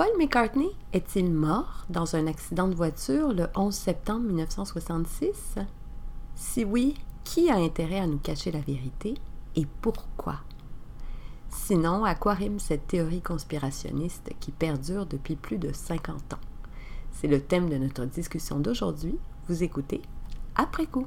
Paul McCartney est-il mort dans un accident de voiture le 11 septembre 1966? Si oui, qui a intérêt à nous cacher la vérité et pourquoi? Sinon, à quoi rime cette théorie conspirationniste qui perdure depuis plus de 50 ans? C'est le thème de notre discussion d'aujourd'hui. Vous écoutez Après coup.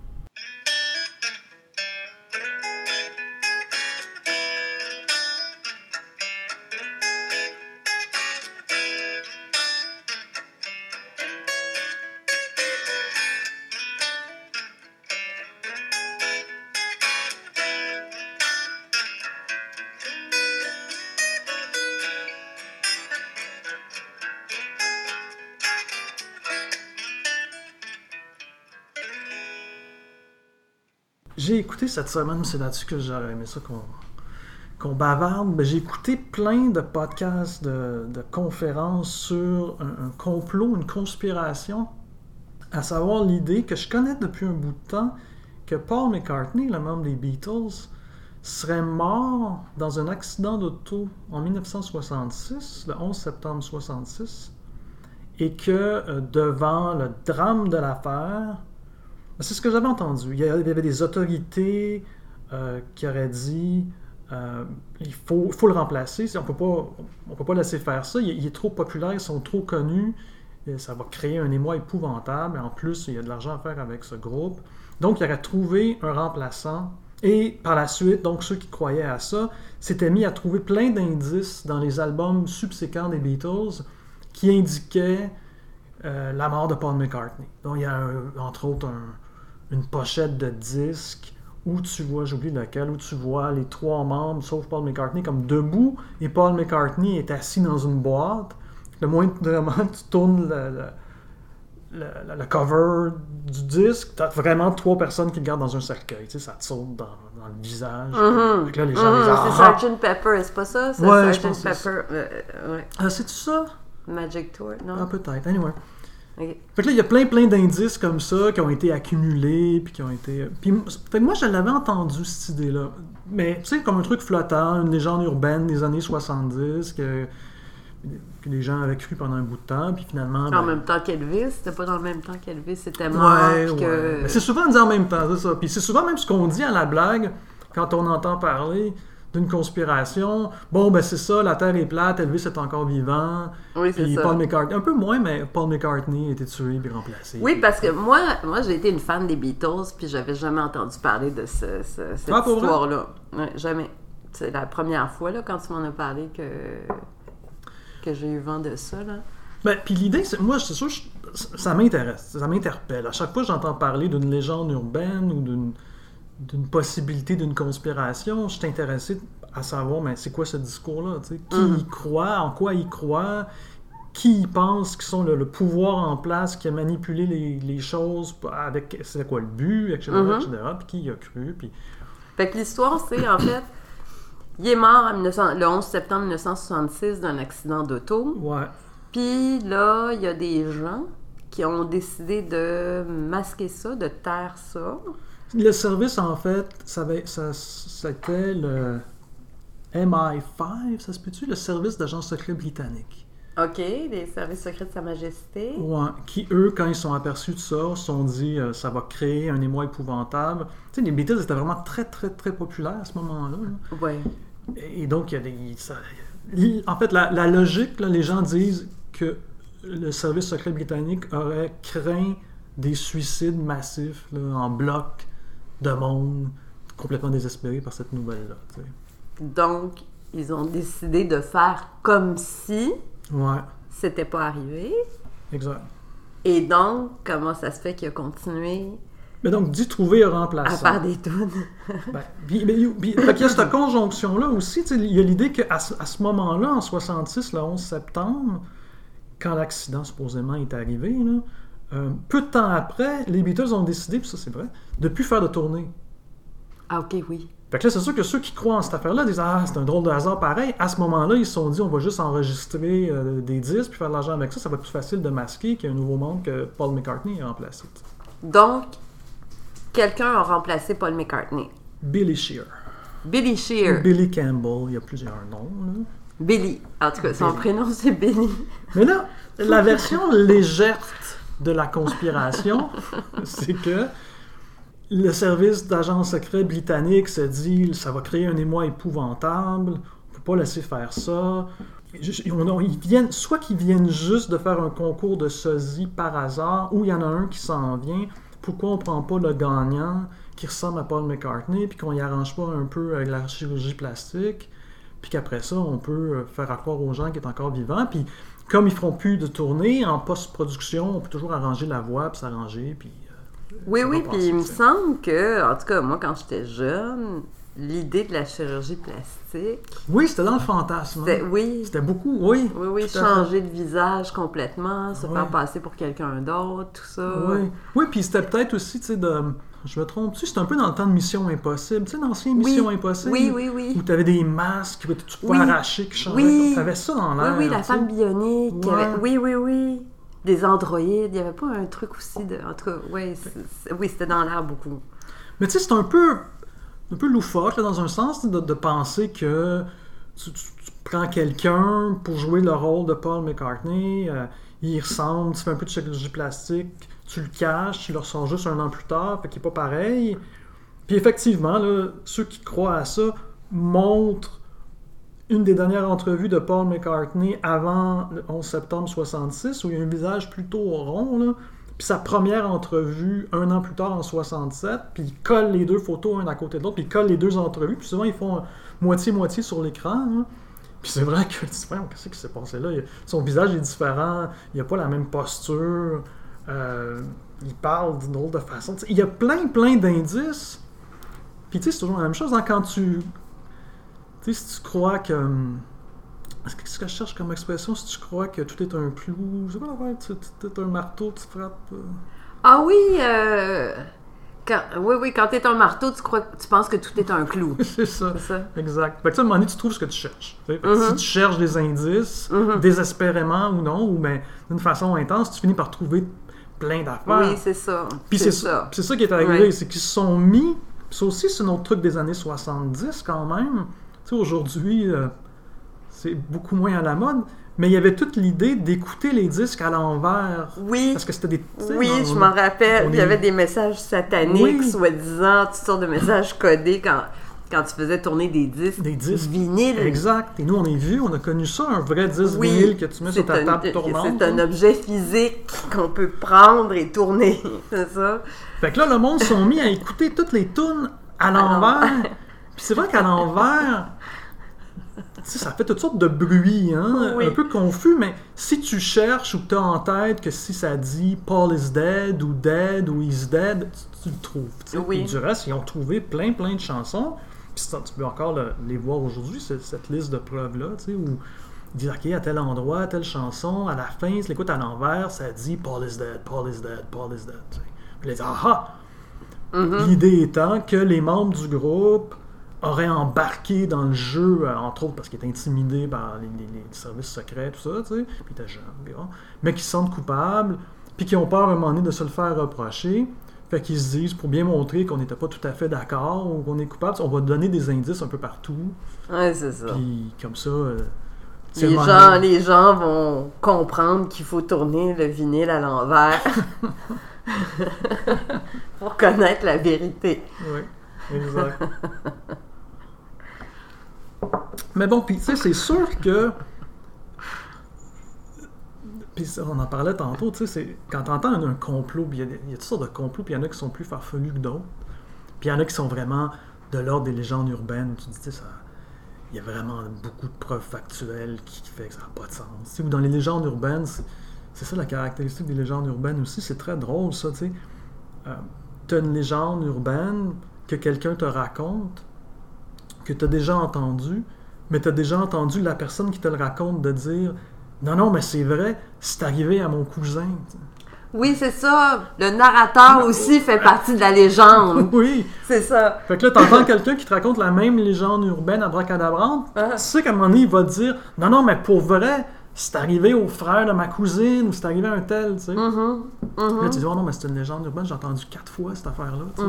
J'ai écouté cette semaine, c'est là-dessus que j'aurais aimé ça qu'on bavarde. J'ai écouté plein de podcasts, de conférences sur un complot, une conspiration, à savoir l'idée que je connais depuis un bout de temps que Paul McCartney, le membre des Beatles, serait mort dans un accident d'auto en 1966, le 11 septembre 1966, et que devant le drame de l'affaire, c'est ce que j'avais entendu. Il y avait des autorités qui auraient dit il faut le remplacer. On peut pas laisser faire ça. Il est trop populaire, ils sont trop connus. Et ça va créer un émoi épouvantable. En plus, il y a de l'argent à faire avec ce groupe. Donc, il aurait trouvé un remplaçant. Et par la suite, donc ceux qui croyaient à ça s'étaient mis à trouver plein d'indices dans les albums subséquents des Beatles qui indiquaient la mort de Paul McCartney. Donc, il y a entre autres une pochette de disque où tu vois, j'oublie lequel, où tu vois les trois membres, sauf Paul McCartney, comme debout, et Paul McCartney est assis dans une boîte. Le moindrement tu tournes le cover du disque, t'as vraiment trois personnes qui le regardent dans un cercueil. Tu sais, ça te saute dans le visage. Mm-hmm. Là, les gens c'est Sgt. Pepper, c'est pas ça? C'est ouais, Sgt. Pepper. Ouais. C'est-tu ça? Magic Tour, non? Ah, peut-être. Anyway. Okay. Fait que là, il y a plein d'indices comme ça qui ont été accumulés, puis qui ont été... Puis moi, je l'avais entendu, cette idée-là. Mais, tu sais, comme un truc flottant, une légende urbaine des années 70, que les gens avaient cru pendant un bout de temps, puis finalement... En même temps qu'Elvis, c'était pas dans le même temps qu'Elvis, c'était mort, ouais. que... Mais c'est souvent dit en même temps, c'est ça. Puis c'est souvent même ce qu'on dit à la blague, quand on entend parler d'une conspiration. Bon, ben c'est ça, la Terre est plate, Elvis est encore vivant. Oui, c'est puis ça. Paul McCartney, un peu moins, mais Paul McCartney a été tué puis remplacé. Oui, parce que moi j'ai été une fan des Beatles, puis j'avais jamais entendu parler de cette histoire-là. Ouais, jamais. C'est la première fois, là, quand tu m'en as parlé, que j'ai eu vent de ça, là. Ben, puis l'idée, moi, c'est sûr, ça m'intéresse, ça m'interpelle. À chaque fois que j'entends parler d'une légende urbaine ou d'une possibilité d'une conspiration, je suis intéressé à savoir, mais c'est quoi ce discours-là? Qui y croit, en quoi il croit, qui y pense qui sont le pouvoir en place, qui a manipulé les choses avec, c'est quoi le but, etc., puis qui y a cru, puis... Fait que l'histoire, c'est, en fait, il est mort le 11 septembre 1966 d'un accident d'auto. Ouais. Puis là, il y a des gens qui ont décidé de masquer ça, de taire ça. Le service, en fait, c'était le MI5, ça se peut-tu? Le service d'agence secret britannique. OK, les services secrets de Sa Majesté. Ouais, qui, eux, quand ils sont aperçus de ça, se sont dit ça va créer un émoi épouvantable. Tu sais, les Beatles étaient vraiment très, très, très populaires à ce moment-là. Oui. Et donc, en fait, la logique, là, les gens disent que le service secret britannique aurait craint des suicides massifs là, en bloc de monde complètement désespéré par cette nouvelle-là. T'sais. Donc, ils ont décidé de faire comme si c'était pas arrivé. Exact. Et donc, comment ça se fait qu'il a continué mais donc, d'y trouver un remplaçant. à faire des tunes. Il y a cette conjonction-là aussi. Il y a l'idée qu'à ce moment-là, en 66, le 11 septembre, quand l'accident supposément est arrivé, là, peu de temps après, les Beatles ont décidé, puis ça c'est vrai, de ne plus faire de tournée. Ah ok, oui. Fait que là, c'est sûr que ceux qui croient en cette affaire-là disent « Ah, c'est un drôle de hasard pareil ». À ce moment-là, ils se sont dit « On va juste enregistrer des disques puis faire de l'argent avec ça. Ça va être plus facile de masquer qu'il y a un nouveau monde que Paul McCartney a remplacé. » Donc, quelqu'un a remplacé Paul McCartney. Billy Shear. Billy Shear. Billy Campbell, il y a plusieurs noms. Là. Billy. En tout cas, son Billy. prénom, c'est Billy. Mais là, la version légère de la conspiration, c'est que le service d'agent secret britannique se dit ça va créer un émoi épouvantable, on peut pas laisser faire ça. Ils viennent, soit qu'ils viennent juste de faire un concours de sosie par hasard, ou il y en a un qui s'en vient. Pourquoi on prend pas le gagnant qui ressemble à Paul McCartney, puis qu'on y arrange pas un peu avec la chirurgie plastique, puis qu'après ça, on peut faire croire aux gens qu'il est encore vivant, puis comme ils feront plus de tournée, en post-production, on peut toujours arranger la voix, puis s'arranger, puis... Oui, puis il me semble que, en tout cas, moi, quand j'étais jeune, l'idée de la chirurgie plastique... Oui, c'était dans le fantasme. C'était beaucoup, oui. Oui, changer de visage complètement, se faire passer pour quelqu'un d'autre, tout ça. Oui, puis c'était peut-être aussi, tu sais, je me trompe-tu, c'était un peu dans le temps de Mission Impossible, tu sais, l'ancien Mission Impossible. Oui. Où tu avais des masques que tu pouvais arracher, qui changeaient. Tu avais ça dans l'air. Oui, la femme bionique. Oui. Des androïdes. Il n'y avait pas un truc aussi de... En tout cas, oui, c'était dans l'air beaucoup. Mais tu sais, c'est un peu loufoque, là, dans un sens, de penser que tu prends quelqu'un pour jouer le rôle de Paul McCartney, il ressemble, tu fais un peu de chirurgie plastique, tu le caches, tu le ressors juste un an plus tard, fait qu'il n'est pas pareil. Puis effectivement, là, ceux qui croient à ça montrent une des dernières entrevues de Paul McCartney avant le 11 septembre 66, où il y a un visage plutôt rond, là. Puis sa première entrevue, un an plus tard, en 67, puis il colle les deux photos un à côté de l'autre, puis il colle les deux entrevues, puis souvent ils font moitié-moitié sur l'écran. Hein. Puis c'est vrai que, qu'est-ce qui s'est passé là? Son visage est différent, il n'a pas la même posture, il parle d'une autre façon. T'sais, il y a plein d'indices. Puis tu sais, c'est toujours la même chose, hein, quand tu sais, si tu crois que... Qu'est-ce que je cherche comme expression? Si tu crois que tout est un clou... C'est quoi l'affaire? Tout est un marteau, tu frappes... Ah oui! Quand t'es un marteau, tu penses que tout est un clou. C'est ça. Exact. Fait que à un moment donné, tu trouves ce que tu cherches. Si tu cherches des indices, désespérément ou non, ou ben, d'une façon intense, tu finis par trouver plein d'affaires. Oui, c'est ça. Puis c'est ça qui est arrivé, c'est qu'ils se sont mis... Puis ça aussi, c'est un autre truc des années 70 quand même. Tu sais, aujourd'hui... c'est beaucoup moins à la mode, mais il y avait toute l'idée d'écouter les disques à l'envers. Oui. Parce que c'était des... Oui, je m'en rappelle. Il y avait des messages sataniques, soi-disant, toutes sortes de messages codés quand tu faisais tourner des disques vinyles. Exact. Et nous, on a connu ça, un vrai disque vinyle que tu mets sur ta table tournante. C'est un objet physique qu'on peut prendre et tourner, c'est ça. Fait que là, le monde se sont mis à écouter toutes les tunes à l'envers. Puis c'est vrai qu'à l'envers... ça fait toutes sortes de bruits, hein? Un peu confus, mais si tu cherches ou tu as en tête que si ça dit Paul is dead ou He's dead, tu le trouves. Et du reste, ils ont trouvé plein de chansons. Puis tu peux encore les voir aujourd'hui, cette liste de preuves-là, où ils disent OK, à tel endroit, telle chanson, à la fin, si l'écoute à l'envers, ça dit Paul is dead, Paul is dead, Paul is dead. Puis ils disent ah! L'idée étant que les membres du groupe aurait embarqué dans le jeu, entre autres parce qu'il est intimidé par les services secrets, tout ça, tu sais, puis il était jeune, mais qui se sentent coupables, puis qui ont peur à un moment donné de se le faire reprocher, fait qu'ils se disent, pour bien montrer qu'on n'était pas tout à fait d'accord, ou qu'on est coupable, on va donner des indices un peu partout. Ouais, c'est ça. Puis comme ça... les gens vont comprendre qu'il faut tourner le vinyle à l'envers pour connaître la vérité. Oui, exact. Mais bon, puis tu sais, c'est sûr que... Puis on en parlait tantôt, tu sais, quand t'entends un complot, il y a toutes sortes de complots, puis il y en a qui sont plus farfelus que d'autres. Puis il y en a qui sont vraiment de l'ordre des légendes urbaines. Tu dis, tu sais, il y a vraiment beaucoup de preuves factuelles qui fait que ça n'a pas de sens. Tu sais, ou dans les légendes urbaines, c'est ça la caractéristique des légendes urbaines aussi, c'est très drôle ça, tu sais. T'as une légende urbaine que quelqu'un te raconte, que tu as déjà entendu, mais tu as déjà entendu la personne qui te le raconte de dire « Non, mais c'est vrai, c'est arrivé à mon cousin. » Oui, c'est ça. Le narrateur aussi fait partie de la légende. Oui. C'est ça. Fait que là, t'entends quelqu'un qui te raconte la même légende urbaine abracadabrante, tu sais qu'à un moment donné, il va te dire « Non, mais pour vrai, c'est arrivé au frère de ma cousine, ou c'est arrivé à un tel, tu sais. Là, tu dis « Oh non, mais c'est une légende urbaine, j'ai entendu 4 fois cette affaire-là, tu sais.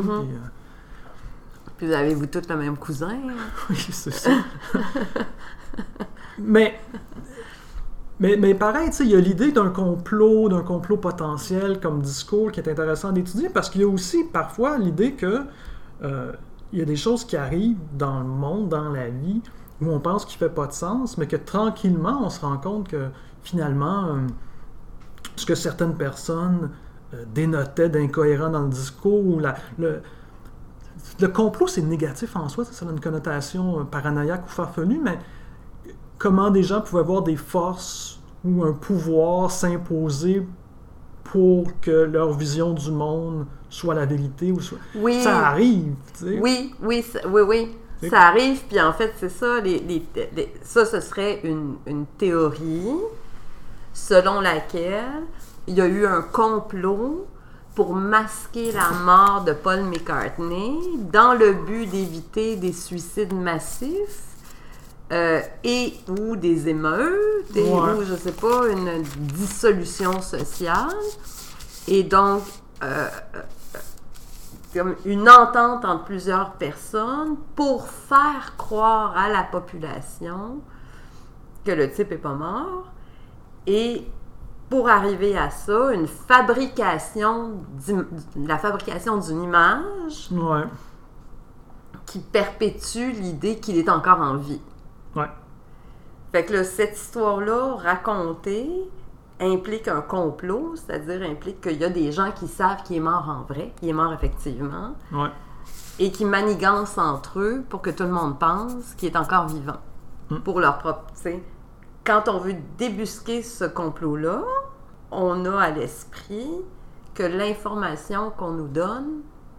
Puis avez-vous tous le même cousin? Oui, c'est ça. Mais pareil, il y a l'idée d'un complot potentiel comme discours qui est intéressant d'étudier parce qu'il y a aussi parfois l'idée que il y a des choses qui arrivent dans le monde, dans la vie, où on pense qu'il ne fait pas de sens, mais que tranquillement, on se rend compte que finalement, ce que certaines personnes dénotaient d'incohérent dans le discours, ou le complot, c'est négatif en soi, ça a une connotation paranoïaque ou farfelue, mais comment des gens pouvaient avoir des forces ou un pouvoir s'imposer pour que leur vision du monde soit la vérité ou soit... Oui. Ça arrive, tu sais. Oui. Ça arrive, puis en fait, c'est ça, ça, ce serait une théorie selon laquelle il y a eu un complot pour masquer la mort de Paul McCartney dans le but d'éviter des suicides massifs et ou des émeutes, ou je sais pas, une dissolution sociale. Et donc, comme une entente entre plusieurs personnes pour faire croire à la population que le type est pas mort. Et pour arriver à ça, la fabrication d'une image qui perpétue l'idée qu'il est encore en vie. Ouais. Fait que là, cette histoire-là, racontée, implique un complot, c'est-à-dire implique qu'il y a des gens qui savent qu'il est mort en vrai, qu'il est mort effectivement, et qui manigancent entre eux pour que tout le monde pense qu'il est encore vivant, pour leur propre... T'sais. Quand on veut débusquer ce complot-là, on a à l'esprit que l'information qu'on nous donne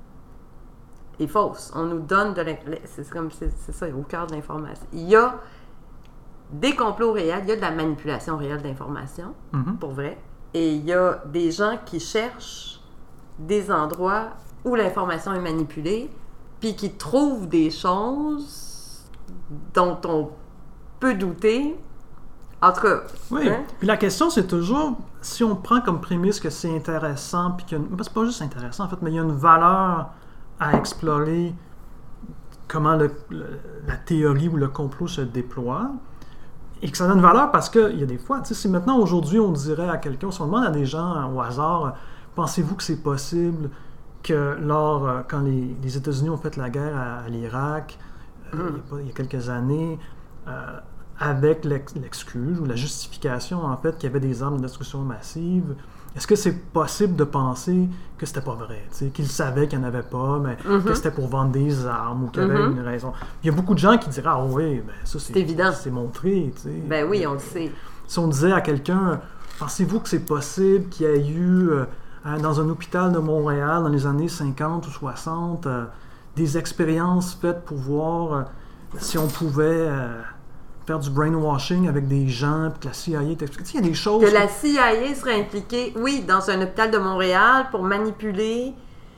est fausse. On nous donne c'est ça, au cœur de l'information. Il y a des complots réels, il y a de la manipulation réelle d'informations, pour vrai. Et il y a des gens qui cherchent des endroits où l'information est manipulée, puis qui trouvent des choses dont on peut douter. En tout cas... Oui, puis la question, c'est toujours, si on prend comme prémisse que c'est intéressant, puis c'est pas juste intéressant, en fait, mais il y a une valeur à explorer comment la théorie ou le complot se déploie, et que ça donne valeur parce qu'il y a des fois, tu sais, si maintenant, aujourd'hui, on dirait à quelqu'un, si on demande à des gens au hasard, pensez-vous que c'est possible que quand les États-Unis ont fait la guerre à l'Irak, il y a quelques années, avec l'excuse ou la justification, en fait, qu'il y avait des armes de destruction massive, est-ce que c'est possible de penser que c'était pas vrai, qu'ils savaient qu'il n'y en avait pas, mais que c'était pour vendre des armes ou qu'il y avait une raison? Il y a beaucoup de gens qui diraient « Ah oui, ben ça c'est évident, c'est montré. » Ben oui, on le sait. Si on disait à quelqu'un « Pensez-vous que c'est possible qu'il y ait eu dans un hôpital de Montréal dans les années 50 ou 60 des expériences faites pour voir si on pouvait... faire du brainwashing avec des gens, puis que la CIA... Il y a des choses... Que la CIA serait impliquée, dans un hôpital de Montréal pour manipuler,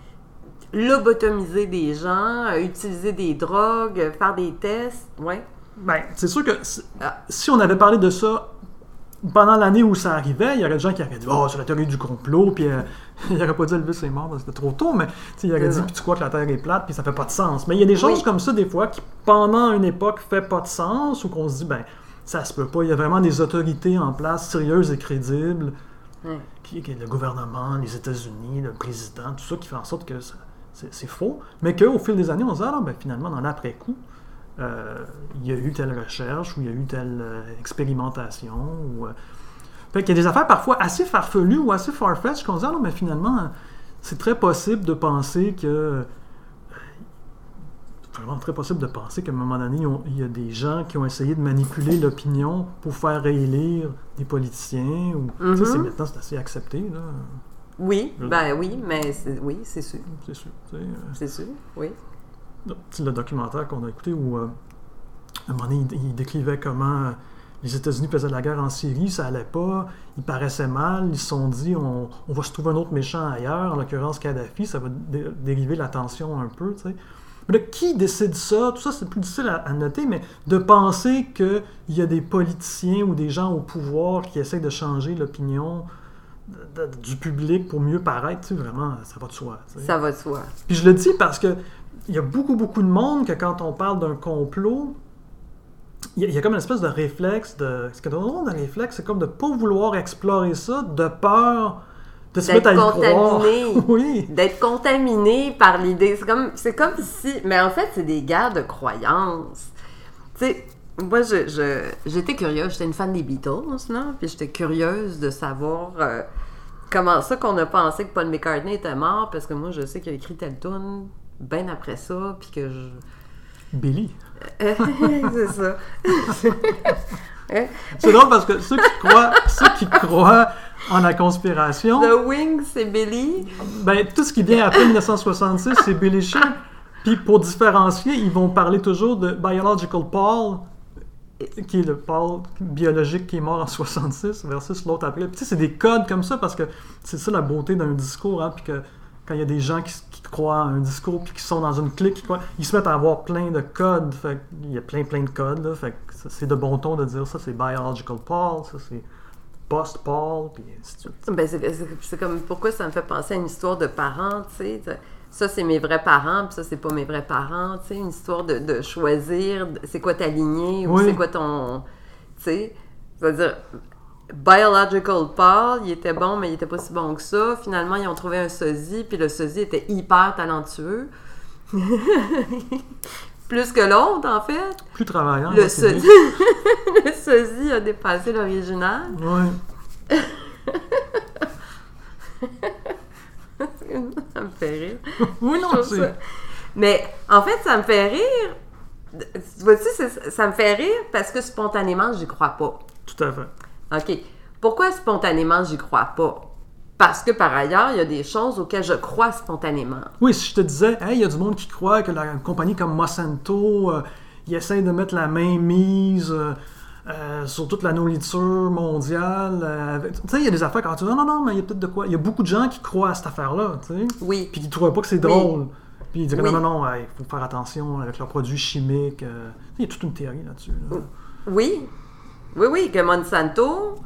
lobotomiser des gens, utiliser des drogues, faire des tests, Ben, c'est sûr que si on avait parlé de ça pendant l'année où ça arrivait, il y aurait des gens qui auraient dit « Oh, c'est la théorie du complot », puis il n'aurait pas dit « Elvis est mort parce que c'était trop tôt », mais il aurait dit « Puis tu crois que la Terre est plate, puis ça fait pas de sens ». Mais il y a des choses comme ça, des fois, qui, pendant une époque, fait pas de sens, ou qu'on se dit « Ben, ça se peut pas ». Il y a vraiment des autorités en place sérieuses et crédibles, le gouvernement, les États-Unis, le président, tout ça, qui fait en sorte que c'est faux, mais qu'au fil des années, on se dit « Ah non, ben finalement, dans l'après-coup, il y a eu telle recherche ou il y a eu telle expérimentation fait qu'il y a des affaires parfois assez farfelues ou assez far-fetched qu'on se dit, non, mais finalement c'est très possible de penser que vraiment très possible de penser qu'à un moment donné il y a des gens qui ont essayé de manipuler l'opinion pour faire réélire des politiciens ou maintenant c'est assez accepté là. Oui, mais c'est sûr. C'est sûr, c'est sûr, oui. Le documentaire qu'on a écouté où à un moment donné, il décrivait comment les États-Unis faisaient la guerre en Syrie, ça allait pas, ils paraissaient mal, ils se sont dit on va se trouver un autre méchant ailleurs, en l'occurrence Kadhafi, ça va dériver la tension un peu, tu sais. Mais là, qui décide ça? Tout ça, c'est plus difficile à noter, mais de penser qu'il y a des politiciens ou des gens au pouvoir qui essaient de changer l'opinion du public pour mieux paraître, tu sais, vraiment, ça va de soi. Tu sais. Ça va de soi. Puis je le dis parce que il y a beaucoup de monde que quand on parle d'un complot, il y a comme une espèce de réflexe ce que on a un réflexe, c'est comme de pas vouloir explorer ça de peur de se mettre à y croire. Oui. D'être contaminé par l'idée. C'est comme si... Mais en fait, c'est des guerres de croyances. Tu sais, moi, j'étais curieuse. J'étais une fan des Beatles, là, puis j'étais curieuse de savoir comment ça qu'on a pensé que Paul McCartney était mort, parce que moi, je sais qu'il a écrit telle tune bien après ça, puis que je... Billy. C'est ça. C'est drôle parce que ceux qui croient en la conspiration... The Wings, c'est Billy. Ben, tout ce qui vient après 1966, c'est Billy Sheehan. Puis pour différencier, ils vont parler toujours de Biological Paul, qui est le Paul biologique qui est mort en 66, versus l'autre après. Puis tu sais, c'est des codes comme ça, parce que c'est ça la beauté d'un discours, hein, puis que quand il y a des gens qui croient à un discours puis qui sont dans une clique, ils se mettent à avoir plein de codes. Fait il y a plein de codes. Là, fait que c'est de bon ton de dire ça, c'est Biological Paul, ça c'est Post-Paul, puis ainsi de suite. Ben, c'est comme, pourquoi ça me fait penser à une histoire de parents, tu sais. Ça, c'est mes vrais parents, puis ça, c'est pas mes vrais parents, tu sais. Une histoire de choisir, c'est quoi ta lignée, ou c'est quoi ton... Tu sais, c'est-à-dire... Biological Paul, il était bon, mais il était pas si bon que ça. Finalement, ils ont trouvé un sosie, puis le sosie était hyper talentueux. Plus que l'autre, en fait. Plus travaillant. Le sosie a dépassé l'original. Oui. Ça me fait rire. Oui, non, c'est... Ça. Mais, en fait, ça me fait rire. Tu vois-tu, ça me fait rire parce que spontanément, j'y crois pas. Tout à fait. OK. Pourquoi spontanément, j'y crois pas? Parce que, par ailleurs, il y a des choses auxquelles je crois spontanément. Oui, si je te disais, hey, il y a du monde qui croit que la compagnie comme Monsanto, ils essayent de mettre la main mise sur toute la nourriture mondiale. Tu sais, il y a des affaires quand tu dis, non, mais il y a peut-être de quoi. Il y a beaucoup de gens qui croient à cette affaire-là, tu sais. Oui. Puis qui ne trouvent pas que c'est drôle. Oui. Puis ils disent, non, il faut faire attention avec leurs produits chimiques. Il y a toute une théorie là-dessus. Là. Oui. Oui, que Monsanto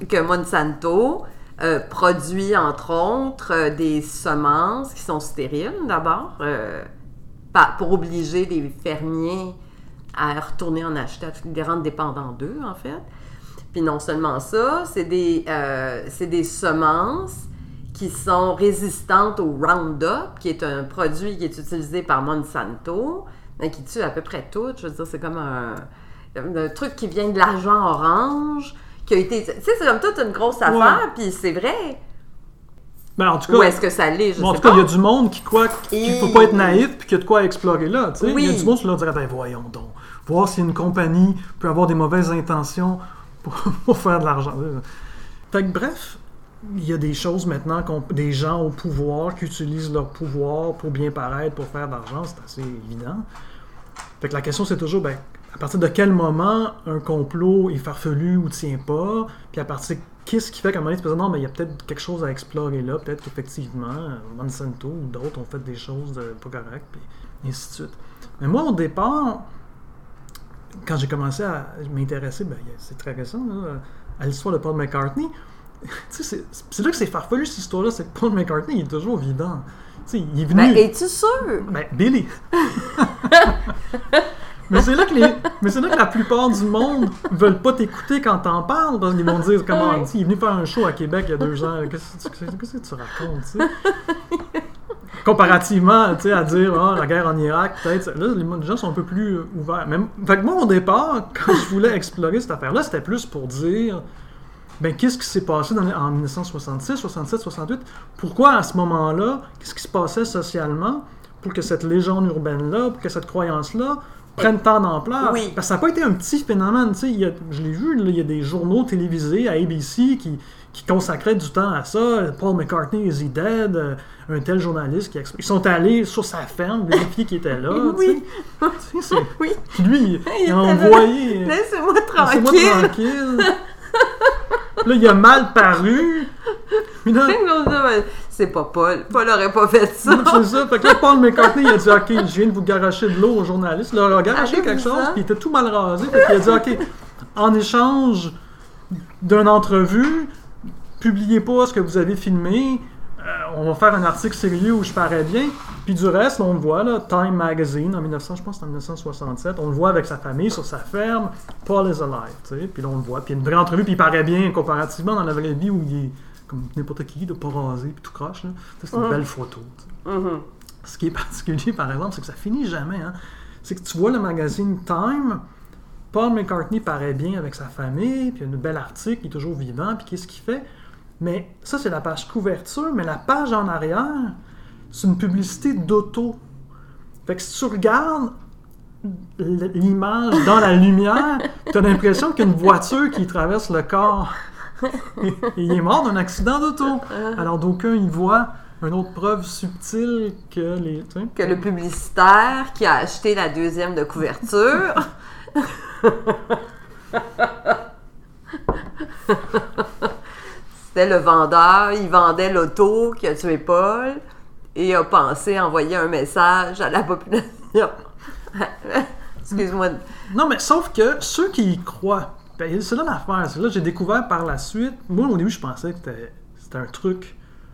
produit, entre autres, des semences qui sont stériles, d'abord, pour obliger les fermiers à retourner en acheter, à les rendre dépendants d'eux, en fait. Puis non seulement ça, c'est des semences qui sont résistantes au Roundup, qui est un produit qui est utilisé par Monsanto, qui tue à peu près tout. Je veux dire, c'est comme un truc qui vient de l'agent orange, qui a été... Tu sais, c'est comme toute une grosse affaire, puis c'est vrai. Ben, en tout cas, ou est-ce que ça l'est, je sais pas. En tout cas, il y a du monde qui croit qu'il ne faut pas être naïf, puis qu'il y a de quoi explorer là, tu sais. Oui. Il y a du monde qui leur dirait, ben voyons donc, voir si une compagnie peut avoir des mauvaises intentions pour faire de l'argent. Fait que bref, il y a des choses maintenant, des gens au pouvoir qui utilisent leur pouvoir pour bien paraître, pour faire de l'argent, c'est assez évident. Fait que la question, c'est toujours, ben, à partir de quel moment un complot est farfelu ou tient pas, puis à partir qu'est-ce qui fait qu'à un moment donné, tu peux dire non, mais il y a peut-être quelque chose à explorer là, peut-être qu'effectivement, Monsanto ou d'autres ont fait des choses pas correctes, puis ainsi de suite. Mais moi, au départ, quand j'ai commencé à m'intéresser, ben, c'est très récent, là, à l'histoire de Paul McCartney, c'est là que c'est farfelu cette histoire-là, c'est que Paul McCartney, il est toujours vivant. Tu sais, il est venu... Ben, es-tu sûr? Ben, Billy! Mais c'est là que la plupart du monde veulent pas t'écouter quand t'en parles, parce qu'ils vont dire comment il est venu faire un show à Québec il y a 2 ans. Qu'est-ce que tu racontes, tu sais? Comparativement, tu sais, à dire la guerre en Irak, peut-être. Là, les gens sont un peu plus ouverts. Fait que moi, au départ, quand je voulais explorer cette affaire-là, c'était plus pour dire ben qu'est-ce qui s'est passé en 1966, 67, 68? Pourquoi à ce moment-là, qu'est-ce qui se passait socialement pour que cette légende urbaine-là, pour que cette croyance-là prennent tant d'ampleur. Oui. Parce que ça n'a pas été un petit phénomène. Je l'ai vu, il y a des journaux télévisés à ABC qui consacraient du temps à ça. Paul McCartney, is he dead? Un tel journaliste qui explique. Ils sont allés sur sa ferme vérifier qu'il était là. Oui. Oui. Lui, il a envoyé... Laissez-moi tranquille. Là, il a mal paru. Là, c'est pas Paul. Paul n'aurait pas fait ça. C'est ça. Fait que là, Paul McCartney, il a dit, OK, je viens de vous garocher de l'eau aux journalistes. Il leur a garoché quelque chose, puis il était tout mal rasé. Fait qu'il a dit, OK, en échange d'une entrevue, publiez pas ce que vous avez filmé. on va faire un article sérieux où je parais bien. Puis du reste, on le voit, là, Time Magazine, en 1967, on le voit avec sa famille sur sa ferme. Paul is alive, tu sais. Puis là, on le voit. Puis il y a une vraie entrevue, puis il paraît bien comparativement dans la vraie vie où il est comme n'importe qui, de pas rasé, puis tout croche. Là. Ça, c'est une belle photo. Ce qui est particulier, par exemple, c'est que ça finit jamais. Hein. C'est que tu vois le magazine Time, Paul McCartney paraît bien avec sa famille, puis il y a un bel article, il est toujours vivant, puis qu'est-ce qu'il fait? Mais ça, c'est la page couverture, mais la page en arrière, c'est une publicité d'auto. Fait que si tu regardes l'image dans la lumière, tu as l'impression qu'il y a une voiture qui traverse le corps. Et il est mort d'un accident d'auto. Alors d'aucuns y voient une autre preuve subtile que les... Tu sais, que le publicitaire qui a acheté la deuxième de couverture... C'était le vendeur, il vendait l'auto qui a tué Paul et a pensé envoyer un message à la population. Excuse-moi. Non, mais sauf que ceux qui y croient, ben, c'est là l'affaire. C'est là que j'ai découvert par la suite. Moi, au début, je pensais que c'était un truc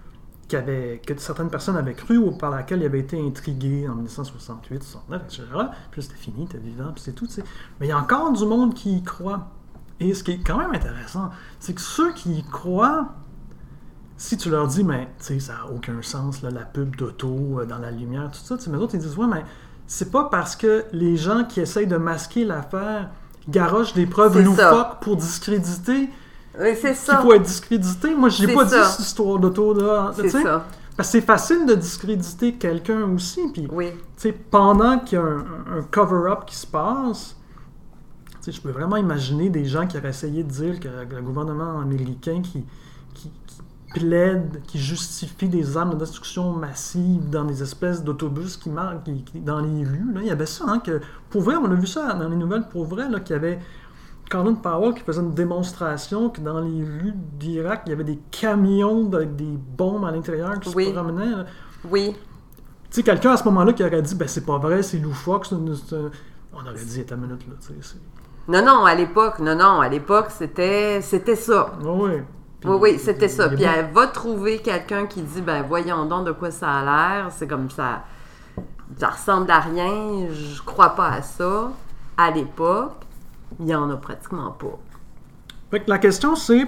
que certaines personnes avaient cru ou par laquelle il avait été intrigué en 1968, 69, etc. Puis là, c'était fini, t'es vivant, puis c'est tout, tu sais. Mais il y a encore du monde qui y croit. Et ce qui est quand même intéressant, c'est que ceux qui y croient, si tu leur dis, mais tu sais, ça n'a aucun sens, là, la pub d'auto dans la lumière, tout ça, mais d'autres, ils disent, ouais, mais c'est pas parce que les gens qui essayent de masquer l'affaire garochent des preuves loufoques pour discréditer. Oui, c'est ça. Qu'il faut être discrédité. Moi, je n'ai pas dit cette histoire d'auto-là. C'est ça. Parce que c'est facile de discréditer quelqu'un aussi. Puis, oui. Pendant qu'il y a un cover-up qui se passe, je peux vraiment imaginer des gens qui auraient essayé de dire que le gouvernement américain qui plaide, qui justifie des armes de destruction massive dans des espèces d'autobus qui marquent dans les rues. Là, il y avait ça, hein, que pour vrai, on a vu ça dans les nouvelles pour vrai, là, qu'il y avait Colin Powell qui faisait une démonstration que dans les rues d'Irak, il y avait des camions avec des bombes à l'intérieur qui se promenaient. Là. Oui. Tu sais, quelqu'un à ce moment-là qui aurait dit, ben c'est pas vrai, c'est loufoque, on aurait dit, attends une minute, là, tu sais. Non, à l'époque, c'était ça. Oui. Oui, c'était ça. Puis elle va trouver quelqu'un qui dit, ben voyons donc de quoi ça a l'air, c'est comme ça ressemble à rien, je crois pas à ça. À l'époque, il y en a pratiquement pas. Fait que la question c'est...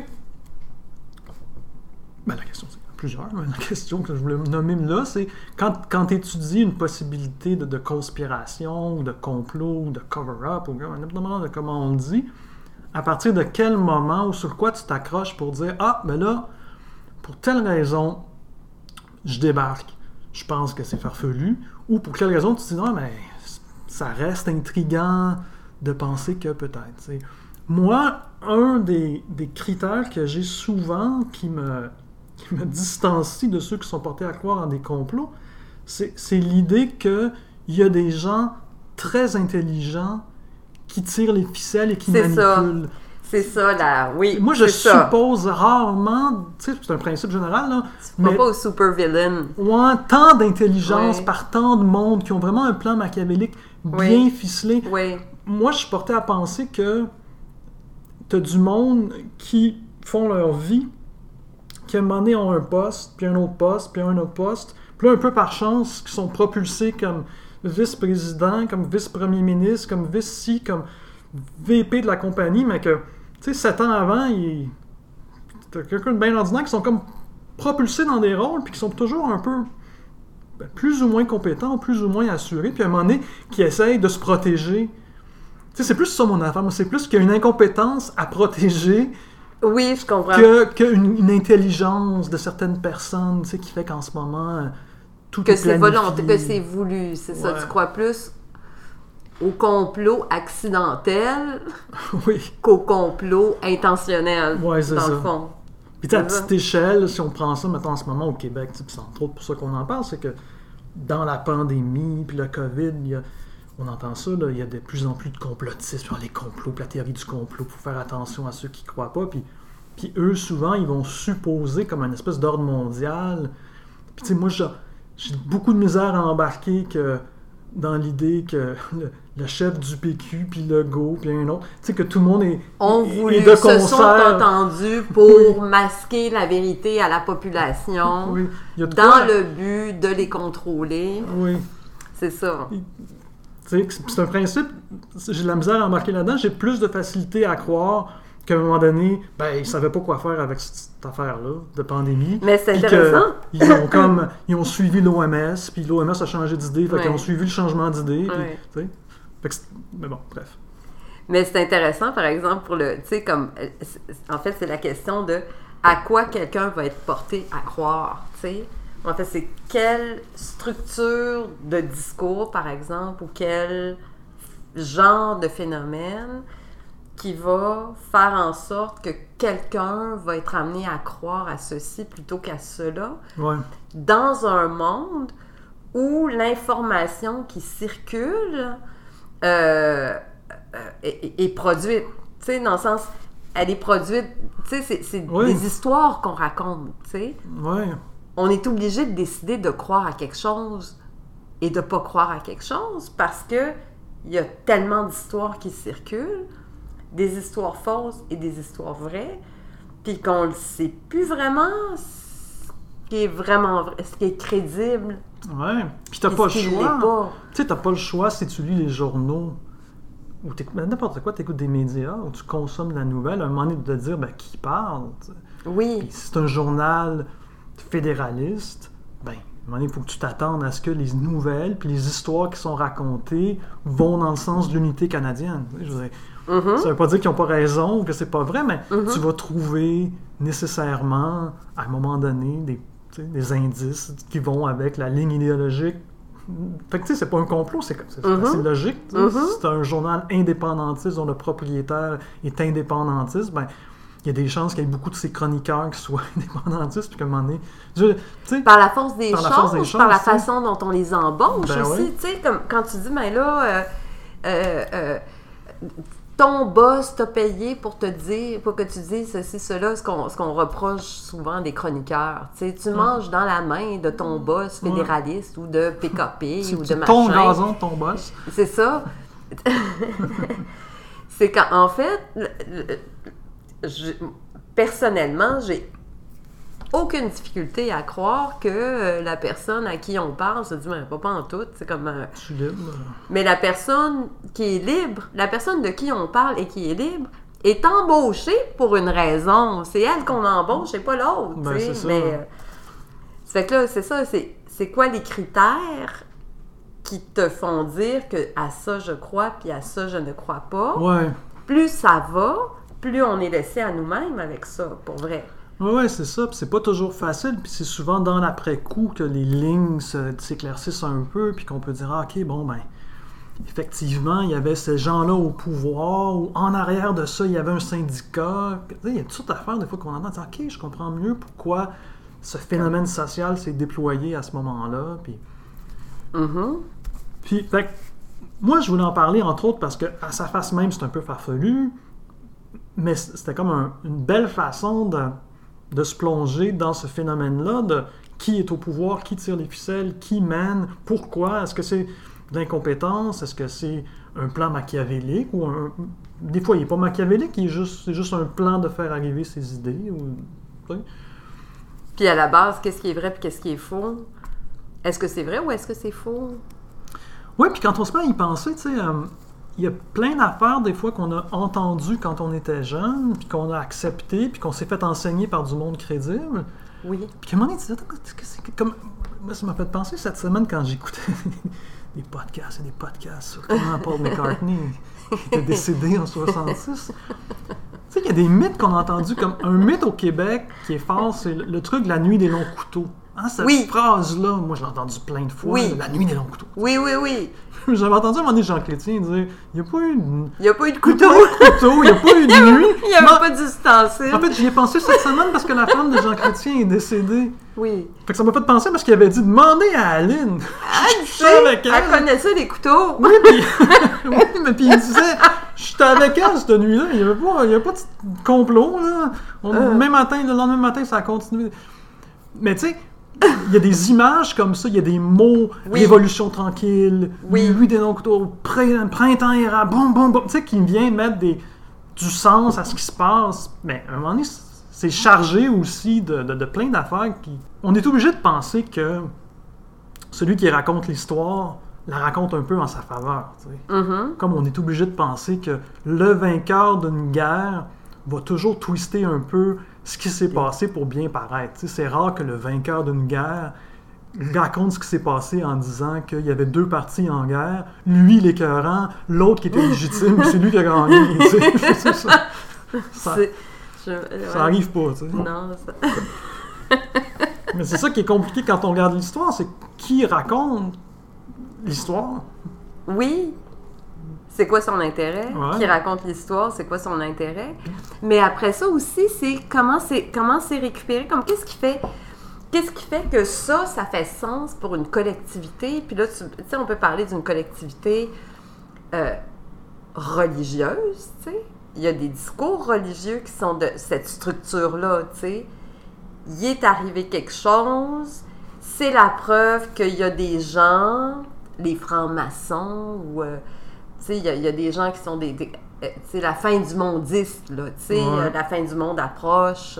Ben la question c'est plusieurs, mais la question que je voulais nommer là, c'est quand tu étudies une possibilité de conspiration, ou de complot, ou de cover-up, ou indépendamment de comment on le dit, à partir de quel moment ou sur quoi tu t'accroches pour dire « Ah, ben là, pour telle raison, je débarque, je pense que c'est farfelu », ou pour quelle raison tu te dis « Non, mais ça reste intriguant de penser que peut-être. » T'sais. Moi, un des critères que j'ai souvent qui me distancie de ceux qui sont portés à croire en des complots, c'est l'idée qu'il y a des gens très intelligents qui tirent les ficelles et qui manipulent. C'est ça, là, oui. Moi, je suppose rarement, tu sais, c'est un principe général, là. Tu ne vas pas au super villain. Ouais, tant d'intelligence par tant de monde qui ont vraiment un plan machiavélique bien ficelé. Oui. Moi, je suis porté à penser que tu as du monde qui font leur vie, qui à un moment donné ont un poste, puis un autre poste, puis un autre poste, puis là, un peu par chance, qui sont propulsés comme vice-président, comme vice-premier ministre, comme vice-ci, comme VP de la compagnie, mais que, tu sais, 7 ans avant, t'as quelqu'un de bien ordinaire qui sont comme propulsés dans des rôles, puis qui sont toujours un peu plus ou moins compétents, ou plus ou moins assurés, puis à un moment donné, qui essayent de se protéger. Tu sais, c'est plus ça mon affaire, moi, c'est plus qu'il y a une incompétence à protéger. Oui, je comprends. Qu'une intelligence de certaines personnes, tu sais, qui fait qu'en ce moment, tout est planifié. Que c'est volontaire, que c'est voulu, c'est ça. Tu crois plus au complot accidentel qu'au complot intentionnel, dans le fond. Puis à petite échelle, si on prend ça, mettons, en ce moment au Québec, c'est entre autres pour ça qu'on en parle, c'est que dans la pandémie, puis le COVID, on entend ça, là, il y a de plus en plus de complotistes sur les complots, la théorie du complot, pour faire attention à ceux qui ne croient pas. Puis eux, souvent, ils vont supposer comme une espèce d'ordre mondial. Puis tu sais, moi, j'ai beaucoup de misère à embarquer dans l'idée que le chef du PQ, puis Legault, puis un autre. Tu sais, que tout le monde est de concert. Se sont entendus pour masquer la vérité à la population dans le but de les contrôler. Oui. C'est ça. Tu sais, c'est un principe, j'ai de la misère à embarquer là-dedans, j'ai plus de facilité à croire qu'à un moment donné, ils ne savaient pas quoi faire avec cette affaire-là de pandémie. Mais c'est intéressant. Ils ont suivi l'OMS, puis l'OMS a changé d'idée, fait qu'ils ont suivi le changement d'idée. Mais bon, bref. Mais c'est intéressant, par exemple, pour le... Tu sais, comme... En fait, c'est la question de à quoi quelqu'un va être porté à croire, tu sais. En fait, c'est quelle structure de discours, par exemple, ou quel genre de phénomène qui va faire en sorte que quelqu'un va être amené à croire à ceci plutôt qu'à cela, dans un monde où l'information qui circule est produite. Tu sais, dans le sens, elle est produite, tu sais, c'est des histoires qu'on raconte, tu sais. On est obligé de décider de croire à quelque chose et de ne pas croire à quelque chose parce que il y a tellement d'histoires qui circulent, des histoires fausses et des histoires vraies, puis qu'on ne sait plus vraiment ce qui est vraiment vrai, ce qui est crédible. Ouais, puis t'as pas le choix. Tu sais, t'as pas le choix si tu lis les journaux ou n'importe quoi, t'écoutes des médias ou tu consommes la nouvelle, à un moment donné de te dire qui parle. T'sais. Oui. Puis si c'est un journal fédéraliste, à un moment donné, il faut que tu t'attendes à ce que les nouvelles puis les histoires qui sont racontées vont dans le sens de l'unité canadienne. Je veux dire, ça veut pas dire qu'ils n'ont pas raison ou que c'est pas vrai, mais tu vas trouver nécessairement, à un moment donné, des indices qui vont avec la ligne idéologique. Fait que tu sais, c'est pas un complot, c'est assez logique. Si c'est un journal indépendantiste dont le propriétaire est indépendantiste, il y a des chances qu'il y ait beaucoup de ces chroniqueurs qui soient indépendantistes, puis qu'à un moment donné... Par la force des choses, par la façon dont on les embauche aussi. Tu sais, comme quand tu dis, ton boss t'a payé pour te dire, pour que tu dises ceci, cela, ce qu'on reproche souvent des chroniqueurs. Tu sais, tu manges dans la main de ton boss fédéraliste ou de PKP ou de machin. Ton gazon de ton boss. C'est ça. C'est qu'en fait... personnellement, j'ai aucune difficulté à croire que la personne à qui on parle se dit pas en tout, c'est comme je suis libre. Mais la personne qui est libre, la personne de qui on parle et qui est libre est embauchée pour une raison. C'est elle qu'on embauche et pas l'autre. C'est ça. Mais ça fait que là, c'est ça, c'est quoi les critères qui te font dire que à ça je crois puis à ça je ne crois pas. Plus ça va, plus on est laissé à nous-mêmes avec ça, pour vrai. Oui, c'est ça. Puis c'est pas toujours facile. Puis c'est souvent dans l'après-coup que les lignes s'éclaircissent un peu, puis qu'on peut dire, effectivement, il y avait ces gens-là au pouvoir, ou en arrière de ça, il y avait un syndicat. Il y a toutes sortes d'affaires, des fois, qu'on entend, OK, je comprends mieux pourquoi ce phénomène social s'est déployé à ce moment-là. Puis, puis moi, je voulais en parler, entre autres, parce qu'à sa face même, c'est un peu farfelu, mais c'était comme une belle façon de se plonger dans ce phénomène-là, de qui est au pouvoir, qui tire les ficelles, qui mène, pourquoi, est-ce que c'est de l'incompétence, est-ce que c'est un plan machiavélique, ou des fois il n'est pas machiavélique, c'est juste un plan de faire arriver ses idées. Puis à la base, qu'est-ce qui est vrai et qu'est-ce qui est faux? Est-ce que c'est vrai ou est-ce que c'est faux? Oui, puis quand on se met à y penser, tu sais... il y a plein d'affaires, des fois, qu'on a entendues quand on était jeune, puis qu'on a acceptées, puis qu'on s'est fait enseigner par du monde crédible. Oui. Puis qu'à un moment donné, tu disais, comme... Moi, ça m'a fait penser cette semaine quand j'écoutais des podcasts sur comment Paul McCartney qui était décédé en 66. Tu sais, il y a des mythes qu'on a entendus, comme un mythe au Québec qui est fort, c'est le truc de la nuit des longs couteaux. Cette phrase-là, moi, je l'ai entendue plein de fois, la nuit des longs couteaux. Oui. J'avais entendu à un moment donné Jean Chrétien dire « Il n'y a pas eu de... Il n'y a pas eu de couteau. Il n'y a pas eu de nuit. Il n'y avait pas d'ustensile. » En fait, j'y ai pensé cette semaine parce que la femme de Jean Chrétien est décédée. Oui. Fait que ça m'a fait penser parce qu'il avait dit « Demandez à Aline. » Elle connaît ça, les couteaux. Oui, mais puis il disait « J'étais avec elle cette nuit-là. Il n'y avait pas de complot. Là. Le lendemain matin, ça a continué. » Mais tu sais, il y a des images comme ça, il y a des mots, révolution tranquille, lui des noms couteaux, printemps érable, bon, bon, bon, tu sais, qui vient mettre du sens à ce qui se passe. Mais à un moment donné, c'est chargé aussi de plein d'affaires qui... On est obligé de penser que celui qui raconte l'histoire la raconte un peu en sa faveur. Tu sais. Mm-hmm. Comme on est obligé de penser que le vainqueur d'une guerre va toujours twister un peu ce qui s'est passé pour bien paraître. Tu sais, c'est rare que le vainqueur d'une guerre raconte ce qui s'est passé en disant qu'il y avait deux parties en guerre, lui l'écœurant, l'autre qui était légitime, c'est lui qui a gagné. Tu sais. C'est ça. Ça arrive pas, tu sais. Non, ça... Mais c'est ça qui est compliqué quand on regarde l'histoire, c'est qui raconte l'histoire. Oui. C'est quoi son intérêt? Ouais. Qui raconte l'histoire, c'est quoi son intérêt? Mais après ça aussi, c'est comment c'est récupéré, comme qu'est-ce qui fait que ça fait sens pour une collectivité? Puis là, tu sais, on peut parler d'une collectivité religieuse, tu sais. Il y a des discours religieux qui sont de cette structure-là, tu sais. Il est arrivé quelque chose, c'est la preuve qu'il y a des gens, les francs-maçons, ou, tu sais, il y a des gens qui sont tu sais, la fin du mondiste, là, tu sais, la fin du monde approche,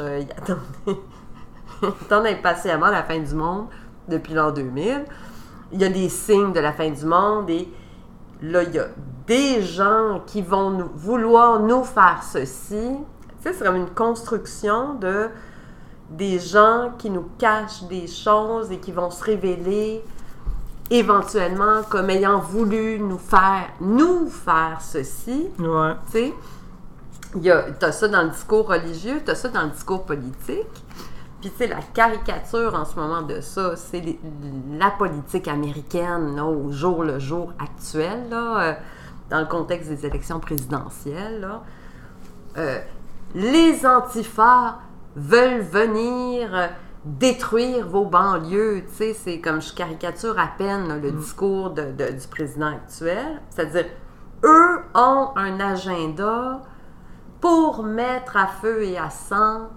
attendent impatiemment la fin du monde depuis l'an 2000. Il y a des signes de la fin du monde et là, il y a des gens qui vont vouloir nous faire ceci. Tu sais, c'est comme une construction des gens qui nous cachent des choses et qui vont se révéler éventuellement comme ayant voulu nous faire ceci. Ouais. Tu sais, t'as ça dans le discours religieux, t'as ça dans le discours politique. Puis, tu sais, la caricature en ce moment de ça, c'est la politique américaine, là, au jour le jour actuel, là, dans le contexte des élections présidentielles. Là. Les antifas veulent venir détruire vos banlieues. Tu sais, c'est comme je caricature à peine là, le discours du président actuel. C'est-à-dire, eux ont un agenda pour mettre à feu et à sang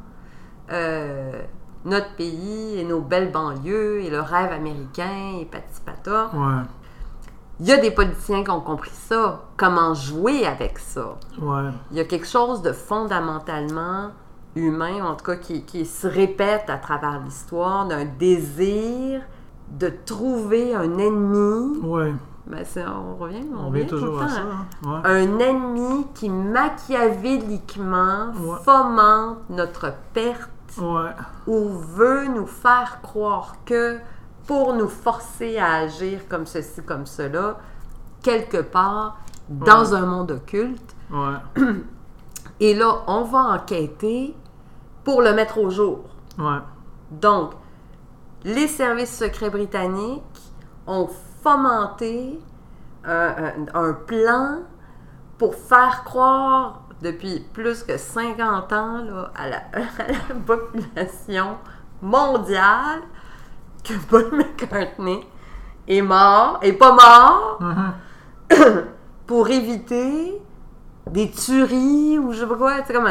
notre pays et nos belles banlieues et le rêve américain et patipata. Ouais. Il y a des politiciens qui ont compris ça. Comment jouer avec ça? Ouais. Il y a quelque chose de fondamentalement humain, en tout cas qui se répète à travers l'histoire, d'un désir de trouver un ennemi. Ouais. Ben on revient toujours à ça. Hein? Ouais. Un ennemi qui machiavéliquement fomente notre perte ou veut nous faire croire que pour nous forcer à agir comme ceci, comme cela, quelque part dans un monde occulte. Ouais. Et là, on va enquêter pour le mettre au jour. Ouais. Donc, les services secrets britanniques ont fomenté un plan pour faire croire depuis plus que 50 ans là, à la population mondiale que Paul McCartney est mort, et pas mort, pour éviter des tueries ou je sais pas quoi, c'est comme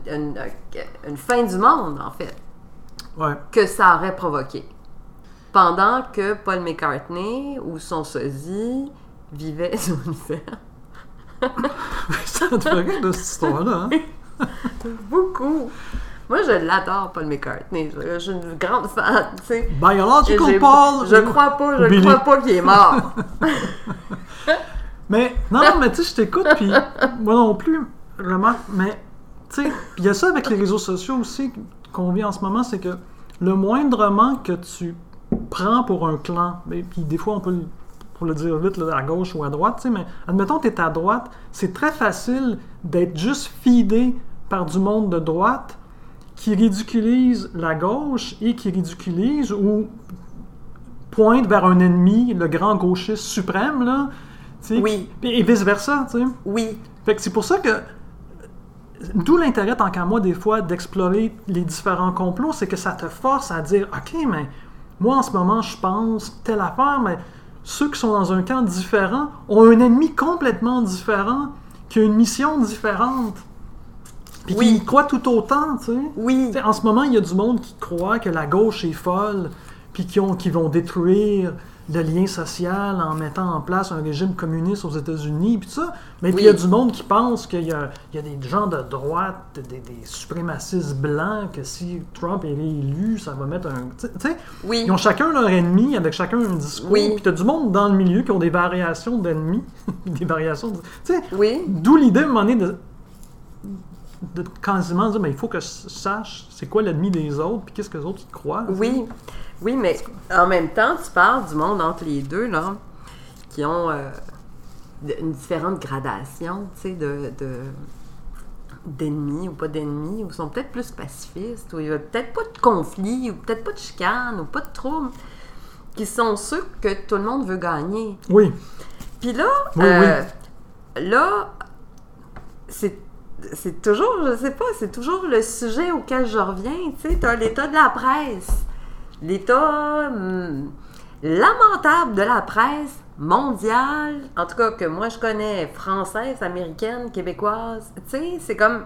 une fin du monde, en fait, que ça aurait provoqué. Pendant que Paul McCartney ou son sosie vivait sur une ferme. Ça te fait rire de cette histoire-là, hein? Beaucoup. Moi, je l'adore, Paul McCartney. Je suis une grande fan, tu sais. Biological Paul! Je crois pas qu'il est mort. Mais, non, mais tu sais, je t'écoute, puis moi non plus, remarque, mais, tu sais, il y a ça avec les réseaux sociaux aussi qu'on vit en ce moment, c'est que le moindrement que tu prends pour un clan, et puis des fois on peut, pour le dire vite, là, à gauche ou à droite, tu sais, mais admettons que tu es à droite, c'est très facile d'être juste feedé par du monde de droite qui ridiculise la gauche et qui ridiculise ou pointe vers un ennemi, le grand gauchiste suprême, là, tu sais, oui. Et vice-versa, tu sais. Oui. Fait que c'est pour ça que d'où l'intérêt, tant qu'à moi, des fois, d'explorer les différents complots, c'est que ça te force à dire « OK, mais moi, en ce moment, je pense telle affaire, mais ceux qui sont dans un camp différent ont un ennemi complètement différent, qui a une mission différente. » Puis qui y croit tout autant, tu sais. Oui. T'sais, en ce moment, il y a du monde qui croit que la gauche est folle, puis qui vont détruire le lien social en mettant en place un régime communiste aux États-Unis, puis tout ça. Mais puis il y a du monde qui pense qu'il y a des gens de droite, des suprémacistes blancs, que si Trump est réélu, ça va mettre un... Tu sais, ils ont chacun leur ennemi, avec chacun un discours, puis t'as du monde dans le milieu qui ont des variations d'ennemis, des variations... Tu sais, d'où l'idée, à un moment donné, de quasiment dire, mais il faut que je sache c'est quoi l'ennemi des autres, puis qu'est-ce que les autres ils croient. Oui, mais en même temps, tu parles du monde entre les deux, là, qui ont une différente gradation, tu sais, d'ennemis ou pas d'ennemis, ou sont peut-être plus pacifistes, ou il n'y a peut-être pas de conflit, ou peut-être pas de chicane, ou pas de trouble, qui sont ceux que tout le monde veut gagner. Oui. Puis là, là, c'est toujours, je sais pas, c'est toujours le sujet auquel je reviens, tu sais, t'as l'état de la presse. L'état lamentable de la presse mondiale, en tout cas que moi je connais, française, américaine, québécoise, tu sais, c'est comme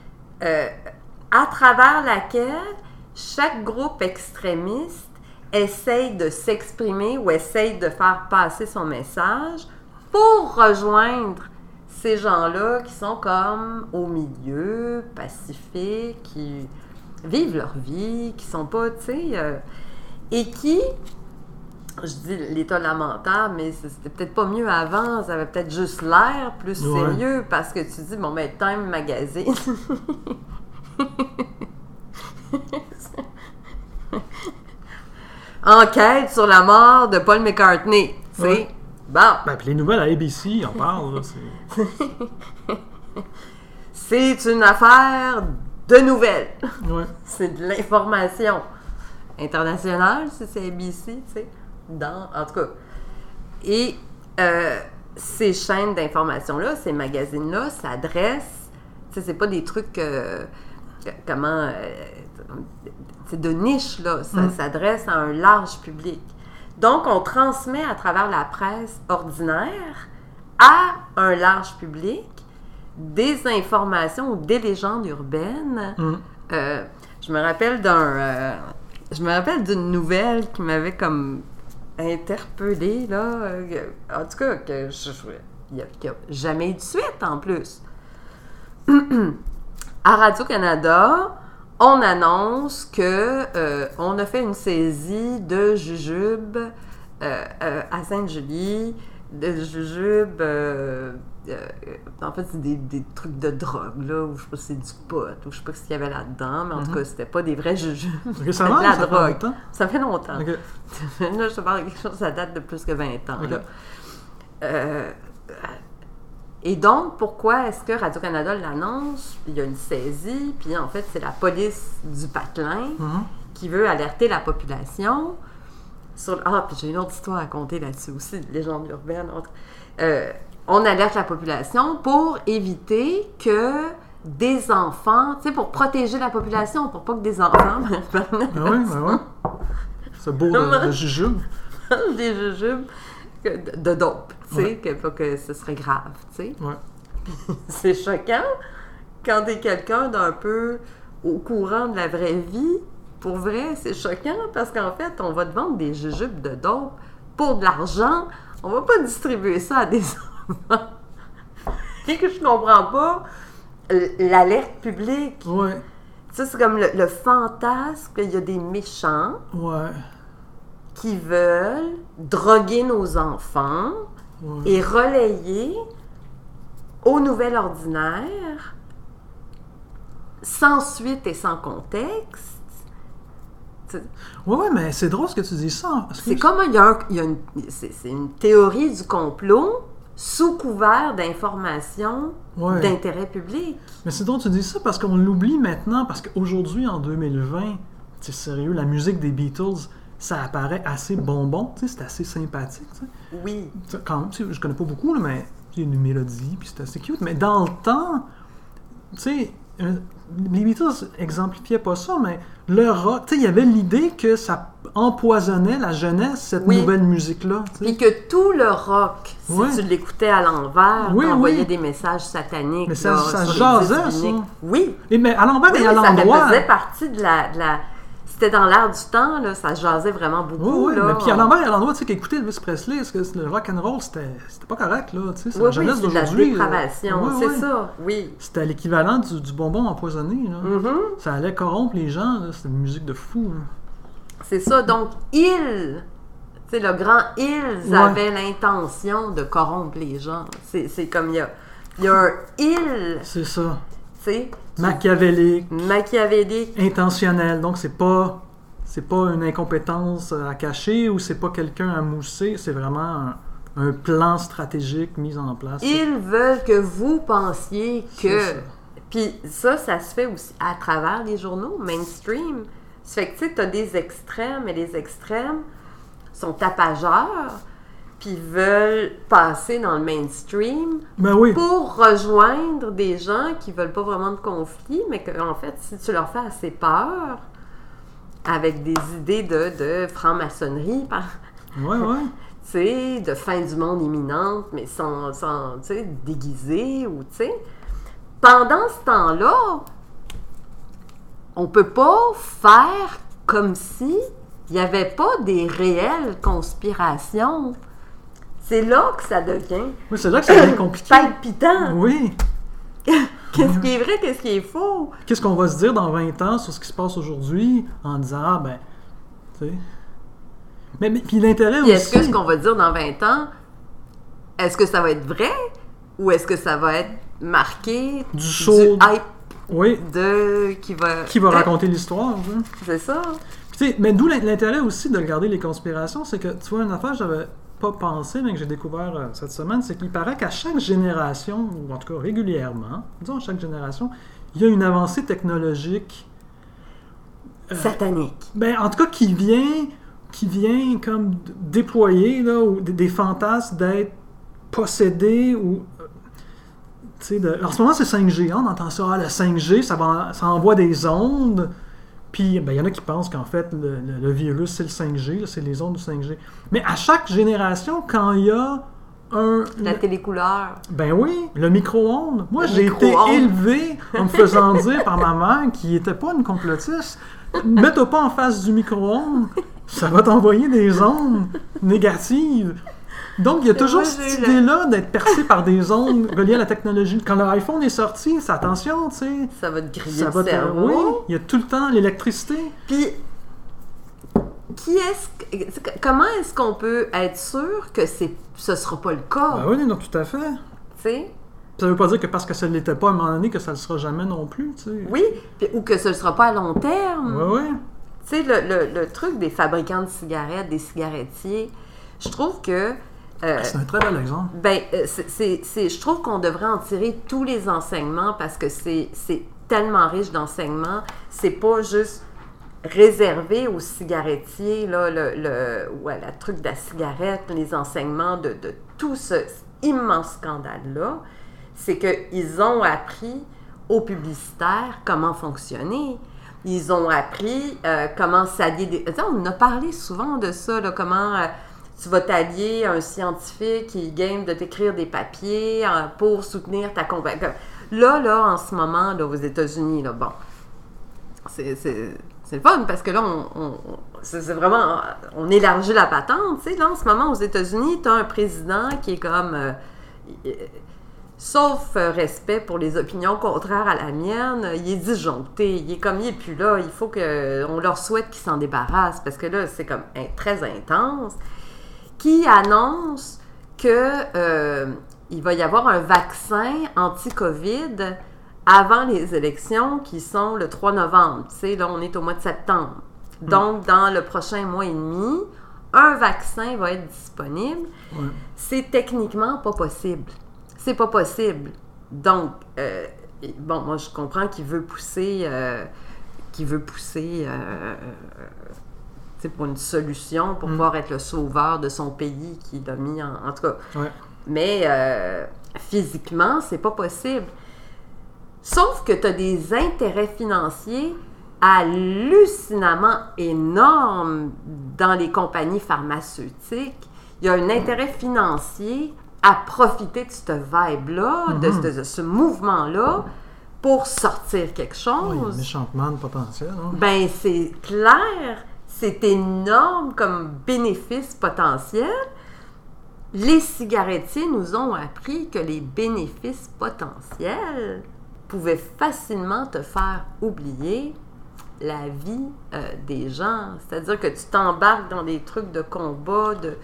à travers laquelle chaque groupe extrémiste essaye de s'exprimer ou essaye de faire passer son message pour rejoindre ces gens-là qui sont comme au milieu, pacifiques, qui vivent leur vie, qui sont pas, tu sais, et qui, je dis l'état lamentable, mais c'était peut-être pas mieux avant, ça avait peut-être juste l'air plus sérieux, parce que tu dis, bon, ben, Time Magazine. Enquête sur la mort de Paul McCartney, tu sais. Bon. Ben, puis les nouvelles à ABC en parlent, là, c'est une affaire de nouvelles. Ouais. C'est de l'information internationale, si c'est ABC, tu sais. En tout cas. Et ces chaînes d'information-là, ces magazines-là s'adressent, tu sais, c'est pas des trucs, c'est de niche, là. Ça s'adresse à un large public. Donc, on transmet à travers la presse ordinaire à un large public des informations ou des légendes urbaines. Je me rappelle d'une nouvelle qui m'avait comme interpellée, là. En tout cas, il n'y a jamais eu de suite, en plus. À Radio-Canada, on annonce que on a fait une saisie de jujubes à Sainte-Julie, de jujubes, en fait, c'est des trucs de drogue, là, ou je sais pas si c'est du pot, ou je sais pas ce qu'il y avait là-dedans, mais en tout cas, c'était pas des vrais jujubes. Okay, ça de la drogue. Ça fait longtemps. Okay. Là, je te parle de quelque chose, ça date de plus que 20 ans. Okay. Là. Et donc, pourquoi est-ce que Radio-Canada l'annonce? Il y a une saisie, puis en fait, c'est la police du patelin qui veut alerter la population sur... Ah, puis j'ai une autre histoire à conter là-dessus aussi, légende urbaine. On alerte la population pour éviter que des enfants, tu sais, pour protéger la population, pour pas que des enfants... oui. C'est beau de jujube. Des jujubes de dope, tu sais, que ce serait grave, tu sais. Ouais. C'est choquant quand t'es quelqu'un d'un peu au courant de la vraie vie. Pour vrai, c'est choquant parce qu'en fait, on va te vendre des jujubes de dope pour de l'argent. On va pas distribuer ça à des enfants. Et que je comprends pas l'alerte publique. Ouais. Ça, c'est comme le fantasme qu'il y a des méchants. Ouais. Qui veulent droguer nos enfants et relayer aux nouvelles ordinaires, sans suite et sans contexte. Oui, mais c'est drôle ce que tu dis ça. C'est comme c'est une théorie du complot sous couvert d'informations d'intérêt public. Mais c'est drôle que tu dis ça parce qu'on l'oublie maintenant, parce qu'aujourd'hui, en 2020, c'est sérieux, la musique des Beatles... ça apparaît assez bonbon, tu sais, c'est assez sympathique, tu sais. Oui. Quand même, tu sais, je connais pas beaucoup, là, mais il y a une mélodie, puis c'est assez cute. Mais dans le temps, tu sais, les Beatles exemplifiaient pas ça, mais le rock, tu sais, il y avait l'idée que ça empoisonnait la jeunesse, cette nouvelle musique-là. Puis que tout le rock, si tu l'écoutais à l'envers, envoyait des messages sataniques. Mais ça jasait, ça. Oui. Mais à l'envers et à l'endroit. Ça faisait partie de la c'était dans l'air du temps, là, ça jasait vraiment beaucoup. Oui, là. mais puis à l'endroit, tu sais, qu'écouter Elvis Presley, est-ce que le rock and roll, c'était pas correct, là, tu sais, c'est la jeunesse c'est de la d'aujourd'hui. dépravation, c'est ça, oui. C'était l'équivalent du bonbon empoisonné, là. Mm-hmm. Ça allait corrompre les gens, là, c'était une musique de fou, là. C'est ça, donc le grand Hills avait l'intention de corrompre les gens. C'est comme il y a un Hill. C'est ça. Tu sais. Machiavélique. Intentionnel. Donc c'est pas une incompétence à cacher ou c'est pas quelqu'un à mousser, c'est vraiment un plan stratégique mis en place. Ils veulent que vous pensiez que... Puis ça se fait aussi à travers les journaux mainstream. Ça fait que tu sais, t'as des extrêmes et les extrêmes sont tapageurs puis veulent passer dans le mainstream pour rejoindre des gens qui veulent pas vraiment de conflit, mais qu'en fait, si tu leur fais assez peur avec des idées de franc-maçonnerie, tu sais, de fin du monde imminente, mais sans tu sais, déguisé ou tu sais. Pendant ce temps-là, on peut pas faire comme si il n'y avait pas des réelles conspirations. C'est là que ça devient... Oui, c'est là que ça devient compliqué. Palpitant. Oui. Qu'est-ce qui est vrai, qu'est-ce qui est faux? Qu'est-ce qu'on va se dire dans 20 ans sur ce qui se passe aujourd'hui en disant, tu sais... Mais puis l'intérêt aussi... Est-ce que ce qu'on va dire dans 20 ans, est-ce que ça va être vrai ou est-ce que ça va être marqué du hype qui va raconter l'histoire? Hein? C'est ça. Puis, mais d'où l'intérêt aussi de regarder les conspirations, c'est que, tu vois, une affaire, j'avais pas pensé, mais que j'ai découvert cette semaine, c'est qu'il paraît qu'à chaque génération, ou en tout cas régulièrement, disons à chaque génération, il y a une avancée technologique... satanique. En tout cas, qui vient comme déployer là, ou des fantasmes d'être possédés ou... En ce moment, c'est 5G. On entend ça, le 5G, ça envoie des ondes. Puis, il y en a qui pensent qu'en fait, le virus, c'est le 5G, là, c'est les ondes du 5G. Mais à chaque génération, quand il y a la télécouleur. Ben oui, le micro-ondes. Moi, j'ai été élevé en me faisant dire par ma mère, qui n'était pas une complotiste, mets-toi pas en face du micro-ondes, ça va t'envoyer des ondes négatives. Donc, il y a toujours cette idée-là d'être percé par des ondes reliées à la technologie. Quand l'iPhone est sorti, c'est attention, tu sais. Ça va te griller le cerveau. Oui, il y a tout le temps l'électricité. Puis, comment est-ce qu'on peut être sûr que ce sera pas le cas? Ben oui, non, tout à fait. Tu sais? Ça veut pas dire que parce que ça ne l'était pas à un moment donné que ça ne le sera jamais non plus, tu sais. Oui, ou que ce ne sera pas à long terme. Oui, oui. Tu sais, le truc des fabricants de cigarettes, des cigarettiers, je trouve que... c'est un très bel exemple. Je trouve qu'on devrait en tirer tous les enseignements parce que c'est tellement riche d'enseignements. C'est pas juste réservé aux cigarettiers, là, ou à la truc de la cigarette, les enseignements de tout ce immense scandale-là. C'est qu'ils ont appris aux publicitaires comment fonctionner. Ils ont appris comment s'allier des... On a parlé souvent de ça, là, comment... tu vas t'allier à un scientifique qui est game de t'écrire des papiers pour soutenir ta convaincue. Là, en ce moment, là, aux États-Unis, là, bon, c'est le fun parce que là, c'est vraiment, on élargit la patente, tu sais. Là, en ce moment, aux États-Unis, tu as un président qui est comme, sauf respect pour les opinions contraires à la mienne, il est disjoncté, il est plus là, il faut qu'on leur souhaite qu'ils s'en débarrassent parce que là, c'est comme très intense. Qui annonce que il va y avoir un vaccin anti-COVID avant les élections qui sont le 3 novembre. Tu sais, là, on est au mois de septembre. Donc, dans le prochain mois et demi, un vaccin va être disponible. Ouais. C'est techniquement pas possible. C'est pas possible. Donc, moi, je comprends qu'il veut pousser... pour une solution, pour pouvoir être le sauveur de son pays qui l'a mis en tout cas. Ouais. Mais physiquement, c'est pas possible. Sauf que tu as des intérêts financiers hallucinamment énormes dans les compagnies pharmaceutiques. Il y a un intérêt financier à profiter de cette vibe-là, de ce mouvement-là, pour sortir quelque Oui, chose. méchantement potentiel. Hein? Ben, c'est clair, c'est énorme comme bénéfice potentiel. Les cigarettiers nous ont appris que les bénéfices potentiels pouvaient facilement te faire oublier la vie des gens. C'est-à-dire que tu t'embarques dans des trucs de combat, de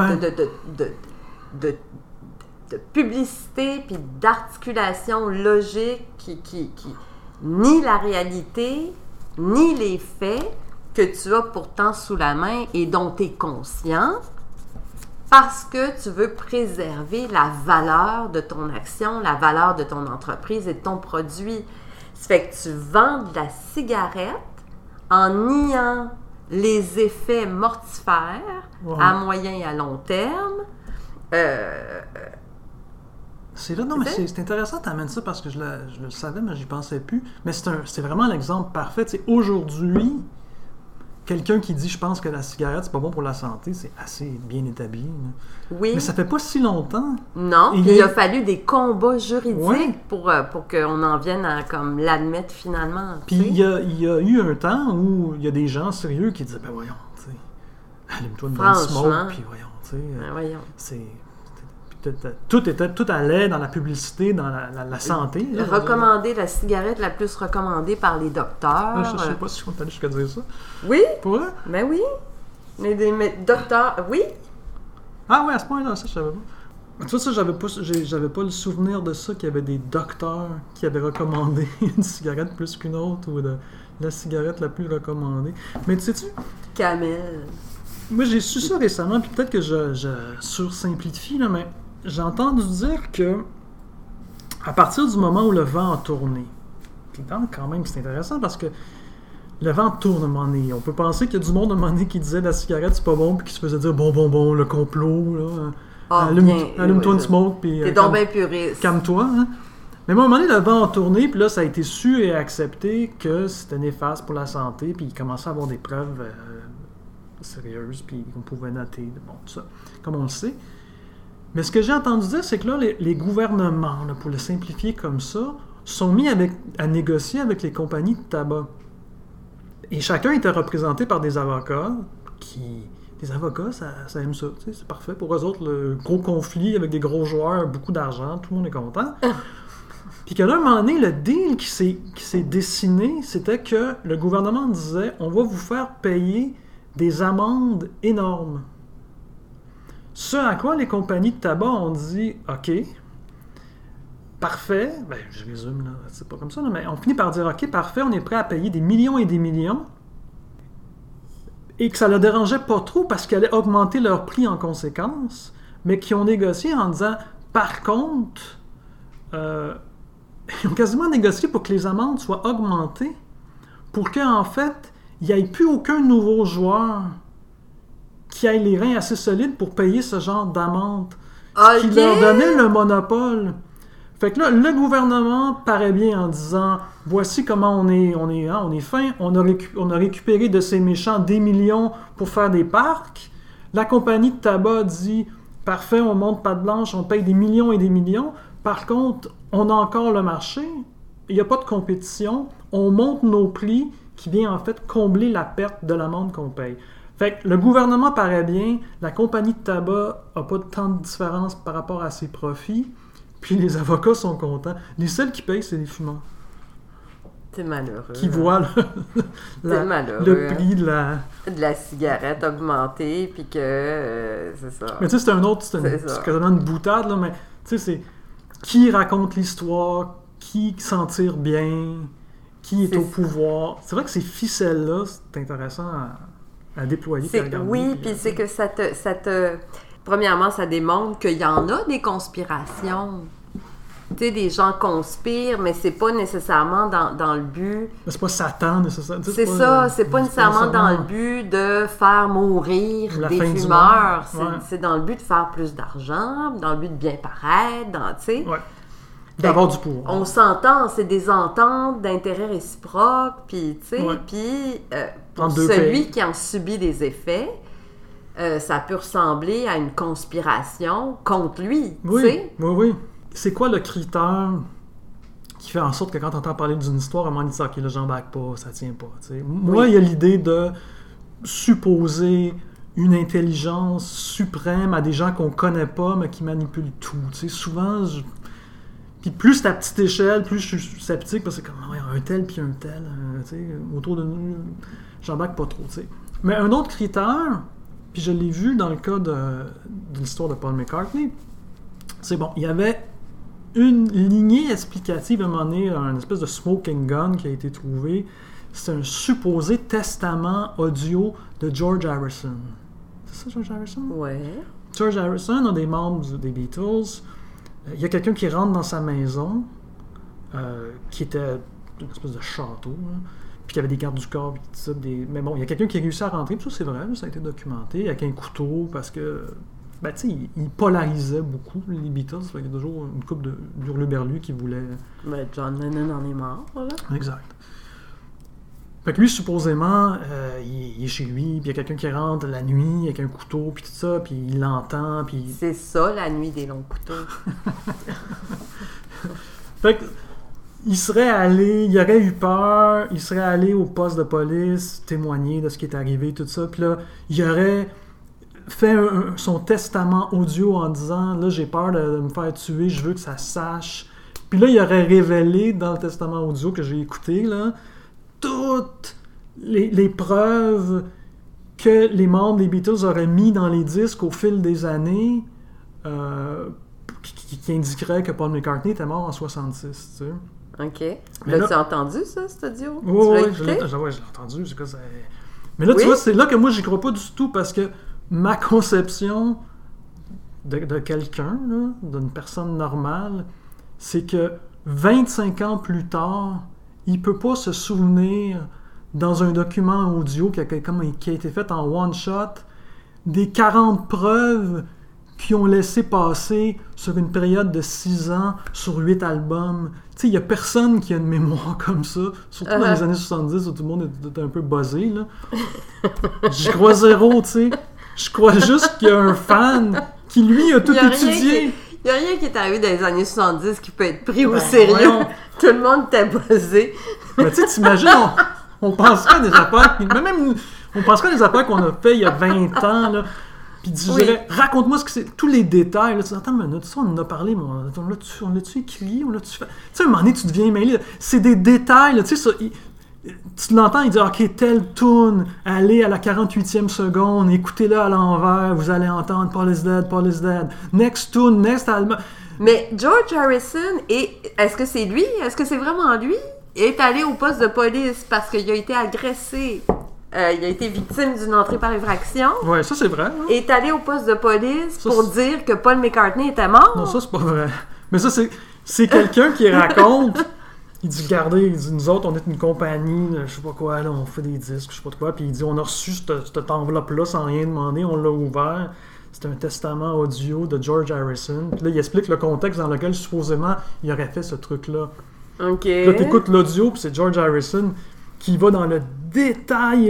publicité, puis d'articulation logique qui ni la réalité, ni les faits que tu as pourtant sous la main et dont tu es conscient, parce que tu veux préserver la valeur de ton action, la valeur de ton entreprise et de ton produit. Ça fait que tu vends de la cigarette en niant les effets mortifères à moyen et à long terme. C'est là, non, mais c'est intéressant que tu amènes ça parce que je le savais, mais j'y pensais plus. Mais c'est vraiment l'exemple parfait. Tu sais, aujourd'hui, quelqu'un qui dit « je pense que la cigarette, c'est pas bon pour la santé », c'est assez bien établi. Là. Oui. Mais ça fait pas si longtemps. Non, puis il a fallu des combats juridiques pour qu'on en vienne à comme l'admettre finalement. Puis il y a eu un temps où il y a des gens sérieux qui disaient « ben voyons, tu sais, allume-toi une bonne smoke, puis voyons, tu sais, tout allait dans la publicité, dans la santé. Là, recommander la cigarette la plus recommandée par les docteurs. Je sais pas si on est allé jusqu'à dire ça. Oui. Pour vrai? Ben oui. Mais docteurs, oui. Ah oui, à ce point-là, ça, je savais pas. Tu vois, ça, j'avais pas le souvenir de ça, qu'il y avait des docteurs qui avaient recommandé une cigarette plus qu'une autre, ou la cigarette la plus recommandée. Mais tu sais-tu? Camel. Moi, j'ai su ça récemment, puis peut-être que je sursimplifie, là, mais j'ai entendu dire que à partir du moment où le vent a tourné, puis quand même, c'est intéressant parce que le vent tourne à un moment donné. On peut penser qu'il y a du monde à un moment donné qui disait la cigarette c'est pas bon, puis qui se faisait dire bon, le complot, là. Allume-toi une smoke, puis. T'es donc bien puriste. Calme-toi, hein. Mais à un moment donné, le vent a tourné, puis là, ça a été su et accepté que c'était néfaste pour la santé, puis il commençait à avoir des preuves sérieuses, puis qu'on pouvait noter, bon, tout ça, comme on le sait. Mais ce que j'ai entendu dire, c'est que là, les gouvernements, là, pour le simplifier comme ça, sont mis à négocier avec les compagnies de tabac. Et chacun était représenté par des avocats Les avocats, ça aime ça, tu sais, c'est parfait. Pour eux autres, le gros conflit avec des gros joueurs, beaucoup d'argent, tout le monde est content. Puis qu'à un moment donné, le deal qui s'est dessiné, c'était que le gouvernement disait « on va vous faire payer des amendes énormes ». Ce à quoi les compagnies de tabac ont dit « OK, parfait », ben je résume, là, c'est pas comme ça, là, mais on finit par dire « OK, parfait, on est prêt à payer des millions et des millions », et que ça ne leur dérangeait pas trop parce qu'ils allaient augmenter leur prix en conséquence, mais qui ont négocié en disant « par contre, ils ont quasiment négocié pour que les amendes soient augmentées, pour qu'en fait, il n'y ait plus aucun nouveau joueur qui ait les reins assez solides pour payer ce genre d'amende, ce qui leur donnait le monopole. Fait que là, le gouvernement paraît bien en disant « voici comment on est fin, on a récupéré de ces méchants des millions pour faire des parcs. » La compagnie de tabac dit « parfait, on monte patte blanche, on paye des millions et des millions. Par contre, on a encore le marché, il n'y a pas de compétition, on monte nos prix qui vient en fait combler la perte de l'amende qu'on paye. » Fait que le gouvernement paraît bien, la compagnie de tabac n'a pas tant de différence par rapport à ses profits, puis les avocats sont contents. Les seuls qui payent, c'est les fumeurs. C'est malheureux. Qui voient le prix de la cigarette augmenter, puis que c'est ça. Mais tu sais, c'est quasiment une boutade, là, mais tu sais, c'est qui raconte l'histoire, qui s'en tire bien, qui est au pouvoir. C'est vrai que ces ficelles-là, c'est intéressant à déployer. Oui, puis c'est que ça te... Premièrement, ça démontre qu'il y en a des conspirations. Tu sais, des gens conspirent, mais c'est pas nécessairement dans le but... Mais c'est pas Satan, nécessairement. C'est pas nécessairement dans le but de faire mourir des fumeurs. C'est dans le but de faire plus d'argent, dans le but de bien paraître, tu sais. Ouais. D'avoir du pouvoir. On s'entend, c'est des ententes d'intérêts réciproques, puis tu sais, puis pour celui qui en subit des effets, ça peut ressembler à une conspiration contre lui, tu sais. Oui. C'est quoi le critère qui fait en sorte que quand tu entends parler d'une histoire, à un moment donné, tu dis, OK, là, j'embarque pas, ça tient pas. T'sais. Moi, il y a l'idée de supposer une intelligence suprême à des gens qu'on connaît pas, mais qui manipulent tout. T'sais, souvent, puis plus c'est à petite échelle, plus je suis sceptique, parce que c'est comme, ouais, un tel puis un tel, autour de nous, j'embarque pas trop. T'sais. Mais un autre critère, puis je l'ai vu dans le cas de l'histoire de Paul McCartney, c'est bon, il y avait une lignée explicative à un moment donné, une espèce de smoking gun qui a été trouvé. C'est un supposé testament audio de George Harrison. C'est ça, George Harrison? Ouais. George Harrison, un des membres des Beatles, il y a quelqu'un qui rentre dans sa maison, qui était une espèce de château, là, puis qu'il y avait des gardes du corps, puis tout ça. Mais bon, il y a quelqu'un qui a réussi à rentrer, puis ça c'est vrai, ça a été documenté, avec un couteau, parce que, ben tu sais, il polarisait beaucoup, les Beatles. Il y a toujours une couple d'hurluberlus qui voulaient... Ben, John Lennon en est mort, là. Exact. Fait que lui, supposément, il est chez lui, puis il y a quelqu'un qui rentre la nuit avec un couteau, puis tout ça, puis il l'entend, puis... C'est ça, la nuit des longs couteaux. Fait que, il aurait eu peur, il serait allé au poste de police, témoigner de ce qui est arrivé, tout ça, puis là, il aurait fait son testament audio en disant, là, j'ai peur de me faire tuer, je veux que ça se sache. Puis là, il aurait révélé dans le testament audio que j'ai écouté, là, toutes les preuves que les membres des Beatles auraient mis dans les disques au fil des années, qui indiqueraient que Paul McCartney était mort en 66, tu sais. OK. Mais L'as-tu entendu, ça, cet audio? Oui, je l'ai entendu. C'est quoi, ça... Mais là, tu vois, c'est là que moi, j'y crois pas du tout, parce que ma conception de quelqu'un, là, d'une personne normale, c'est que 25 ans plus tard, il peut pas se souvenir dans un document audio qui a été fait en one-shot des 40 preuves qui ont laissé passer sur une période de 6 ans sur 8 albums. Tu sais, il n'y a personne qui a une mémoire comme ça, surtout dans les années 70 où tout le monde était un peu buzzé, là. J'y crois zéro, tu sais. Je crois juste qu'il y a un fan qui, lui, a tout étudié. Il n'y a rien qui est arrivé dans les années 70 qui peut être pris au sérieux. Voyons. Tout le monde était buzzé. Mais tu sais, t'imagines, on penserait à des affaires, même on penserait à des affaires qu'on a fait il y a 20 ans, là. Puis tu dirais, raconte-moi ce que c'est, tous les détails. Là, tu dis, attends une minute, ça on en a parlé, mais on l'a-tu écrit, on l'a-tu fait? Tu sais, à un moment donné, tu deviens mêlé. C'est des détails, là, tu sais, ça... Tu l'entends, il dit, OK, telle tune, allez à la 48e seconde, écoutez-la à l'envers, vous allez entendre Paul is dead, Paul is dead. Next tune, next album. Mais George Harrison, est-ce que c'est lui? Est-ce que c'est vraiment lui? Il est allé au poste de police parce qu'il a été agressé. Il a été victime d'une entrée par effraction. Ouais, ça c'est vrai. Hein? Il est allé au poste de police pour dire que Paul McCartney était mort. Non, ça c'est pas vrai. Mais ça c'est quelqu'un qui raconte. Il dit, regardez, il dit, nous autres, on est une compagnie, je sais pas quoi, là, on fait des disques, je sais pas de quoi. Puis il dit, on a reçu cette enveloppe-là sans rien demander, on l'a ouvert. C'est un testament audio de George Harrison. Puis là, il explique le contexte dans lequel, supposément, il aurait fait ce truc-là. OK. Là, t'écoutes l'audio, puis c'est George Harrison qui va dans le détail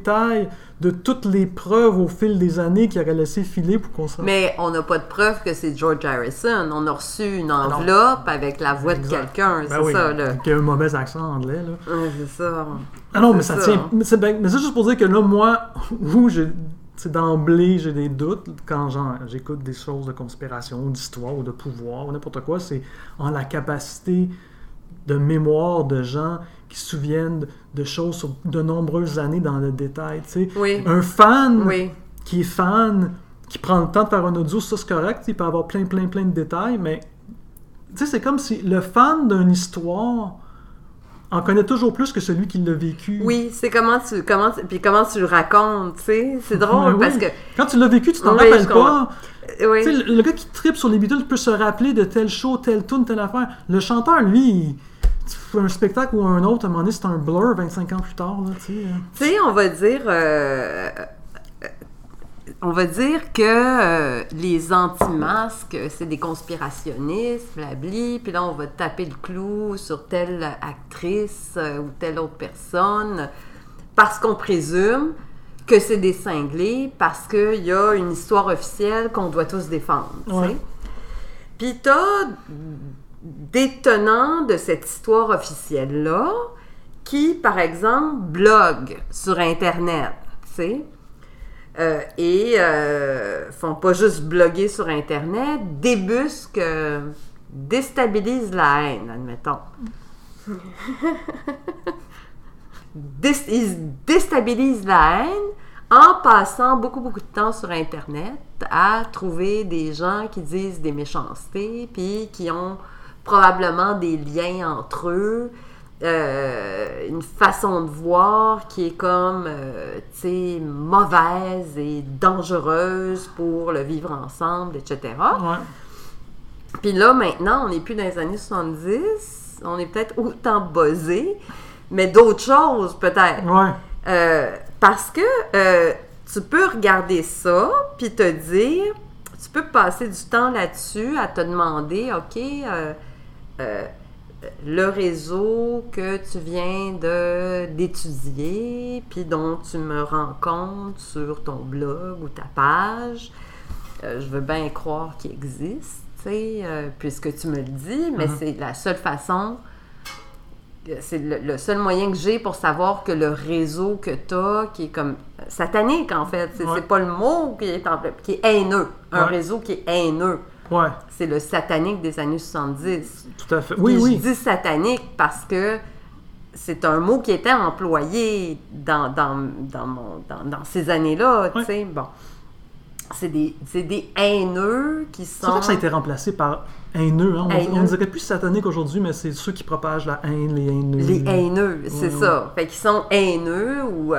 de toutes les preuves au fil des années qu'il aurait laissé filer pour qu'on s'en... Mais on n'a pas de preuve que c'est George Harrison. On a reçu une enveloppe avec la voix de quelqu'un, c'est ça, là. Qui a un mauvais accent anglais, là. C'est ça. Ah non, mais ça tient... Mais c'est juste pour dire que là, moi, d'emblée, j'ai des doutes quand j'écoute des choses de conspiration, d'histoire ou de pouvoir ou n'importe quoi, c'est en la capacité de mémoire de gens qui se souviennent de choses sur de nombreuses années dans le détail. Tu sais. Oui. Un fan qui est fan, qui prend le temps de faire un audio, ça c'est correct, il peut avoir plein de détails, mais tu sais, c'est comme si le fan d'une histoire en connaît toujours plus que celui qui l'a vécu. Oui, c'est comment tu le racontes, tu sais. C'est drôle parce que... Quand tu l'as vécu, tu t'en rappelles pas. Oui. Tu sais, le gars qui trippe sur les Beatles peut se rappeler de tel show, telle tune, telle affaire. Le chanteur, lui, un spectacle ou un autre, à un moment donné, c'est un blur 25 ans plus tard. Tu sais, on va dire que les anti-masques, c'est des conspirationnistes, blabli, puis là, on va taper le clou sur telle actrice ou telle autre personne, parce qu'on présume que c'est des cinglés, parce qu'il y a une histoire officielle qu'on doit tous défendre. Ouais. Puis t'as détenants de cette histoire officielle-là qui, par exemple, bloguent sur Internet, tu sais, et font pas juste bloguer sur Internet, débusquent, déstabilisent la haine, admettons. Ils déstabilisent la haine en passant beaucoup de temps sur Internet à trouver des gens qui disent des méchancetés, puis qui ont probablement des liens entre eux, une façon de voir qui est comme, tu sais, mauvaise et dangereuse pour le vivre ensemble, etc. Ouais. Puis là, maintenant, on n'est plus dans les années 70, on est peut-être autant buzzé, mais d'autres choses, peut-être. Ouais. Parce que tu peux regarder ça, puis te dire, tu peux passer du temps là-dessus à te demander, OK, le réseau que tu viens d'étudier, puis dont tu me rends compte sur ton blog ou ta page, je veux bien croire qu'il existe, tu sais, puisque tu me le dis, mais c'est la seule façon... C'est le seul moyen que j'ai pour savoir que le réseau que tu as, qui est comme satanique en fait, c'est pas le mot qui est haineux. Un réseau qui est haineux. Ouais. C'est le satanique des années 70. Tout à fait. Oui. Je dis satanique parce que c'est un mot qui était employé dans ces années-là. Tu sais, bon. C'est des haineux qui sont... C'est vrai que ça a été remplacé par haineux. Hein? Haineux. On ne dirait plus satanique aujourd'hui, mais c'est ceux qui propagent la haine, les haineux. Les haineux, c'est ça. Fait qu'ils sont haineux ou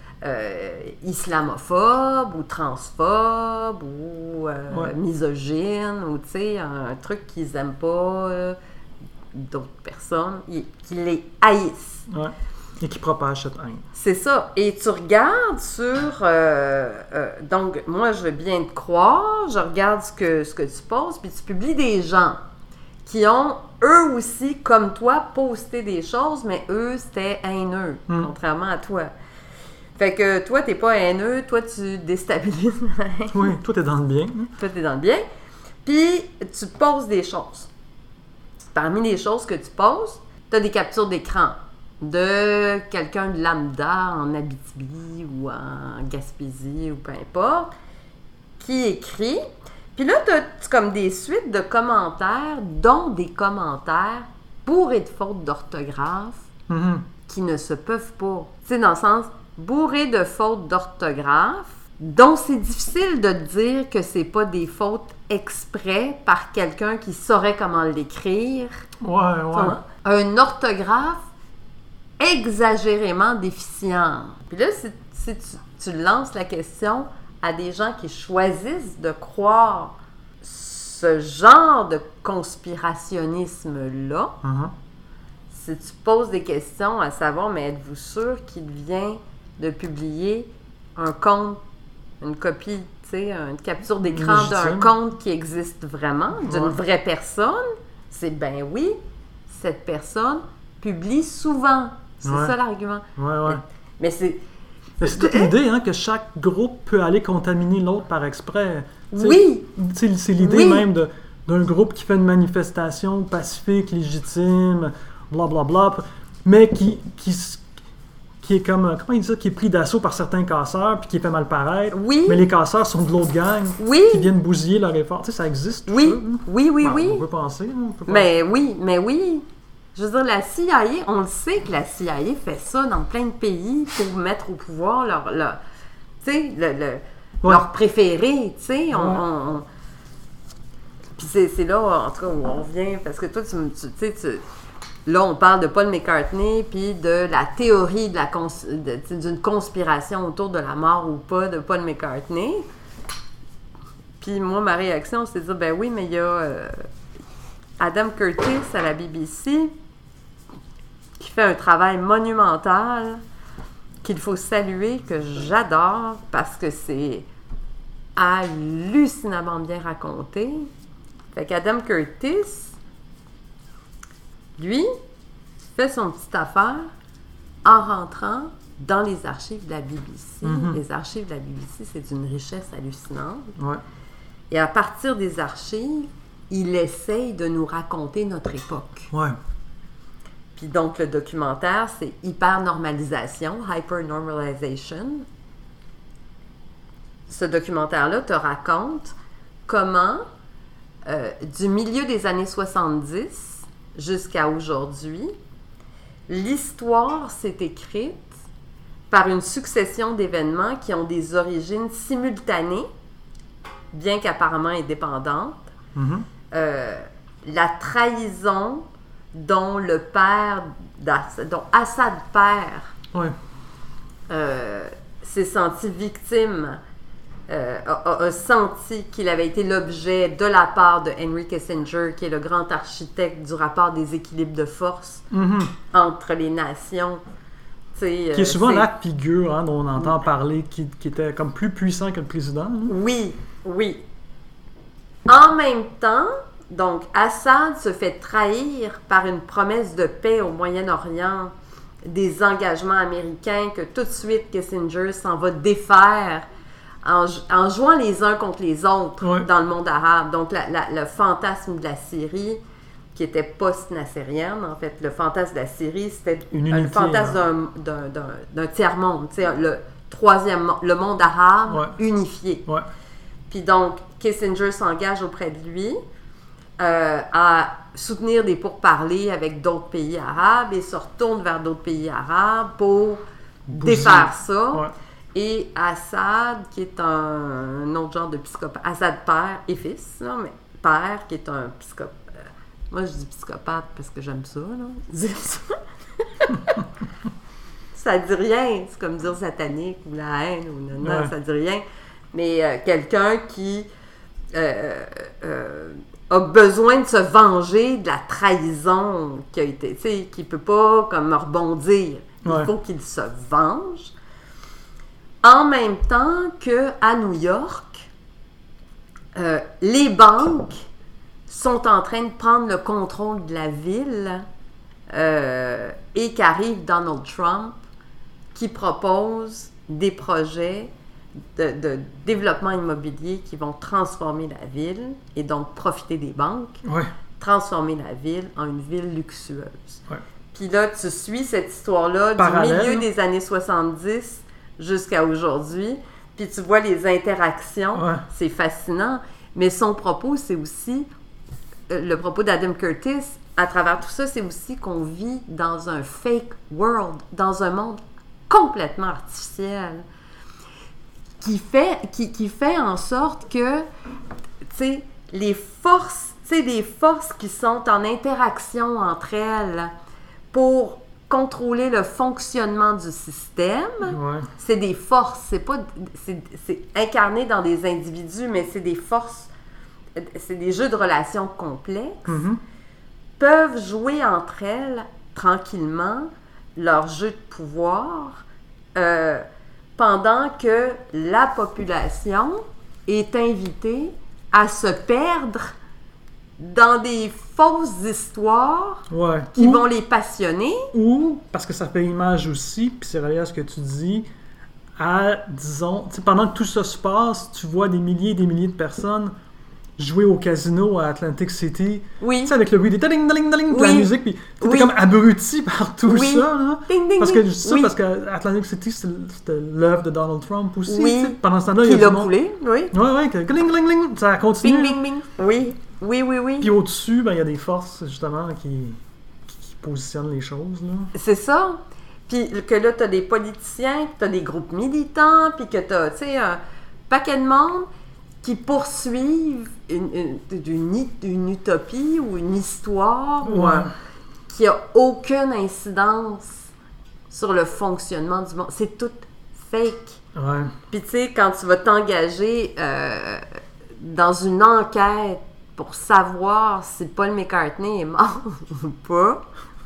islamophobes ou transphobes ou misogynes ou, tu sais, un truc qu'ils n'aiment pas d'autres personnes, qui les haïssent. Ouais. Et qui propagent cette haine. C'est ça. Et tu regardes sur... donc, moi, je veux bien te croire. Je regarde ce que tu postes, puis tu publies des gens qui ont, eux aussi, comme toi, posté des choses, mais eux, c'était haineux, contrairement à toi. Fait que toi, t'es pas haineux. Toi, tu déstabilises la haine. Oui, toi, t'es dans le bien. Toi, t'es dans le bien. Puis, tu poses des choses. Parmi les choses que tu poses, t'as des captures d'écran de quelqu'un de lambda en Abitibi ou en Gaspésie ou peu importe, qui écrit. Puis là, tu as comme des suites de commentaires, dont des commentaires bourrés de fautes d'orthographe qui ne se peuvent pas. Tu sais, dans le sens, bourrés de fautes d'orthographe, dont c'est difficile de dire que c'est pas des fautes exprès par quelqu'un qui saurait comment l'écrire. Ouais. Un orthographe exagérément déficient. Puis là, si tu lances la question à des gens qui choisissent de croire ce genre de conspirationnisme-là, si tu poses des questions à savoir, mais êtes-vous sûr qu'il vient de publier un compte, une copie, tu sais, une capture d'écran d'un compte qui existe vraiment, d'une vraie personne? C'est ben oui, cette personne publie souvent. C'est ça l'argument. Ouais. Mais c'est toute l'idée que chaque groupe peut aller contaminer l'autre par exprès. Oui! C'est l'idée même d'un groupe qui fait une manifestation pacifique, légitime, blablabla, mais qui est comme, comment il dit ça, qui est pris d'assaut par certains casseurs puis qui fait mal paraître. Oui! Mais les casseurs sont de l'autre gang qui viennent bousiller leur effort. Tu sais, ça existe. Oui! On peut penser. Mais oui! Je veux dire, la CIA, on le sait que la CIA fait ça dans plein de pays pour mettre au pouvoir leur préféré, tu sais. Puis c'est là, en tout cas, où on revient, parce que toi, là, on parle de Paul McCartney, puis de la théorie d'une conspiration autour de la mort ou pas de Paul McCartney. Puis moi, ma réaction, c'est de dire, ben oui, mais il y a Adam Curtis à la BBC qui fait un travail monumental qu'il faut saluer, que j'adore parce que c'est hallucinamment bien raconté. Fait qu'Adam Curtis, lui, fait son petite affaire en rentrant dans les archives de la BBC. Les archives de la BBC, c'est d'une richesse hallucinante. Ouais. Et à partir des archives, il essaye de nous raconter notre époque. Ouais. Puis donc, le documentaire, c'est hyper-normalisation, hyper-normalization. Ce documentaire-là te raconte comment, du milieu des années 70 jusqu'à aujourd'hui, l'histoire s'est écrite par une succession d'événements qui ont des origines simultanées, bien qu'apparemment indépendantes. La trahison dont le père, dont Assad père, s'est senti victime, a senti qu'il avait été l'objet de la part de Henry Kissinger, qui est le grand architecte du rapport des équilibres de force entre les nations. Qui est souvent la figure dont on entend parler, qui était comme plus puissant que le président. Là. Oui, oui. En même temps, donc Assad se fait trahir par une promesse de paix au Moyen-Orient, des engagements américains que tout de suite Kissinger s'en va défaire en jouant les uns contre les autres dans le monde arabe. Donc le fantasme de la Syrie, qui était post-nassérienne, en fait, le fantasme de la Syrie, c'était le fantasme d'un tiers-monde, le monde arabe unifié. Ouais. Puis donc, Kissinger s'engage auprès de lui à soutenir des pourparlers avec d'autres pays arabes et se retourne vers d'autres pays arabes pour défaire ça. Ouais. Et Assad, qui est un autre genre de psychopathe, Assad père et fils, là, mais père, qui est un psychopathe. Moi, je dis psychopathe parce que j'aime ça, là. Dire ça. Ça dit rien. C'est comme dire satanique ou la haine ou non, ça dit rien. Mais quelqu'un qui a besoin de se venger de la trahison qui a été, tu sais, qui peut pas comme rebondir. Il faut qu'il se venge. En même temps qu'à New York, les banques sont en train de prendre le contrôle de la ville et qu'arrive Donald Trump qui propose des projets de développement immobilier qui vont transformer la ville et donc profiter des banques, transformer la ville en une ville luxueuse. Puis là, tu suis cette histoire-là du milieu des années 70 jusqu'à aujourd'hui, puis tu vois les interactions, c'est fascinant, mais son propos, c'est aussi, le propos d'Adam Curtis, à travers tout ça, c'est aussi qu'on vit dans un fake world, dans un monde complètement artificiel, qui fait en sorte que, tu sais, les forces qui sont en interaction entre elles pour contrôler le fonctionnement du système, c'est des forces, c'est incarné dans des individus, mais c'est des forces, c'est des jeux de relations complexes, peuvent jouer entre elles tranquillement leur jeu de pouvoir pendant que la population est invitée à se perdre dans des fausses histoires qui vont les passionner. Ou, parce que ça fait image aussi, puis c'est relié à ce que tu dis, disons, pendant que tout ça se passe, tu vois des milliers et des milliers de personnes jouer au casino à Atlantic City, avec le bruit des taling-taling-taling de la musique, puis t'es comme abruti par tout ça, là. Ding, ding, parce que ding. parce que Atlantic City, c'était l'œuvre de Donald Trump aussi. Pendant ce temps-là, il y a du monde. Que gling-gling-gling, ça continue. Bing, bing, bing. Oui. Puis au-dessus, il y a des forces, justement, qui positionnent les choses, là. C'est ça. Puis que là, t'as des politiciens, puis t'as des groupes militants, puis que t'as, tu sais, un paquet de monde qui poursuivent une utopie ou une histoire qui n'a aucune incidence sur le fonctionnement du monde. C'est tout fake. Puis tu sais, quand tu vas t'engager dans une enquête pour savoir si Paul McCartney est mort ou pas,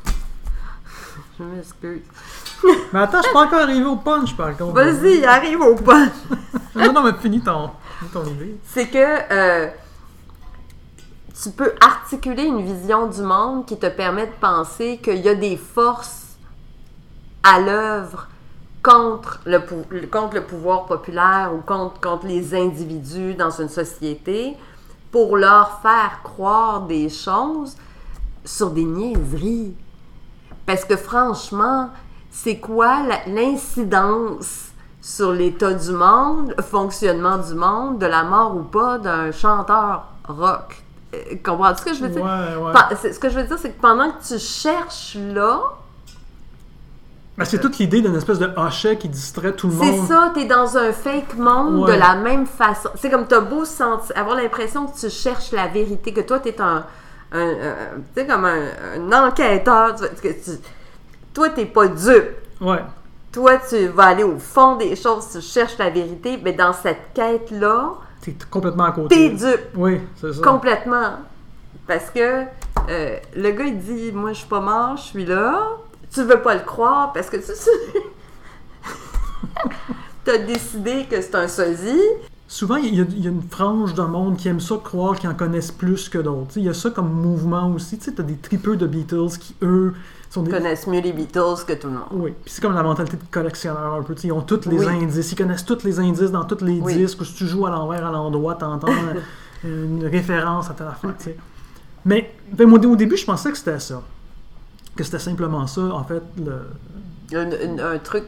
je m'excuse. Mais attends, je suis pas encore arrivé au punch, par contre. Vas-y, arrive au punch. non, mais finis ton idée. C'est que tu peux articuler une vision du monde qui te permet de penser qu'il y a des forces à l'œuvre contre le pouvoir populaire ou contre les individus dans une société pour leur faire croire des choses sur des niaiseries. Parce que franchement, c'est quoi l'incidence sur l'état du monde, le fonctionnement du monde, de la mort ou pas d'un chanteur rock? Comprends-tu ce que je veux dire? Ouais. Ce que je veux dire, c'est que pendant que tu cherches là... Ben, c'est toute l'idée d'une espèce de hochet qui distrait tout le monde. C'est ça, t'es dans un fake monde de la même façon. C'est comme t'as beau avoir l'impression que tu cherches la vérité, que toi t'es tu sais, comme un enquêteur. Toi, t'es pas dupe. Ouais. Toi, tu vas aller au fond des choses, tu cherches la vérité, mais dans cette quête-là... T'es complètement à côté. T'es dupe. Oui, c'est ça. Complètement. Parce que le gars, il dit, moi, je suis pas mort, je suis là. Tu veux pas le croire parce que t'as décidé que c'est un sosie. Souvent, il y a une frange de monde qui aime ça croire qu'ils en connaissent plus que d'autres. Il y a ça comme mouvement aussi. Tu sais, t'as des tripeux de Beatles qui, eux, sont des... connaissent mieux les Beatles que tout le monde. Oui, puis c'est comme la mentalité de collectionneur un peu. Ils ont tous les indices. Ils connaissent tous les indices dans tous les disques. Ou si tu joues à l'envers, à l'endroit, t'entends une référence à telle affaire. Tu sais. Mais au début, je pensais que c'était ça. Que c'était simplement ça, en fait. Un truc...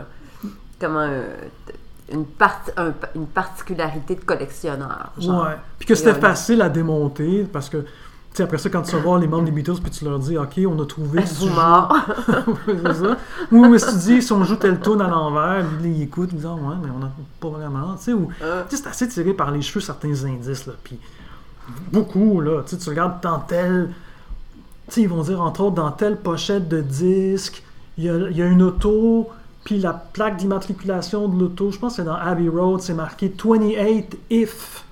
une particularité de collectionneur. Genre. Ouais. Puis que c'était facile à démonter parce que, tu sais, après ça, quand tu vas voir les membres des Beatles, puis tu leur dis, OK, on a trouvé. Si tu mort. C'est ça. Ou mais si tu dis, si on joue tel tune à l'envers, lui, il écoute, il dit, ouais, mais on n'a pas vraiment. Tu sais, c'est assez tiré par les cheveux certains indices, là. Puis beaucoup, là. Tu regardes dans tel. Tu sais, ils vont dire, entre autres, dans telle pochette de disque, il y a une auto. Puis la plaque d'immatriculation de l'auto, je pense que c'est dans Abbey Road, c'est marqué 28 if.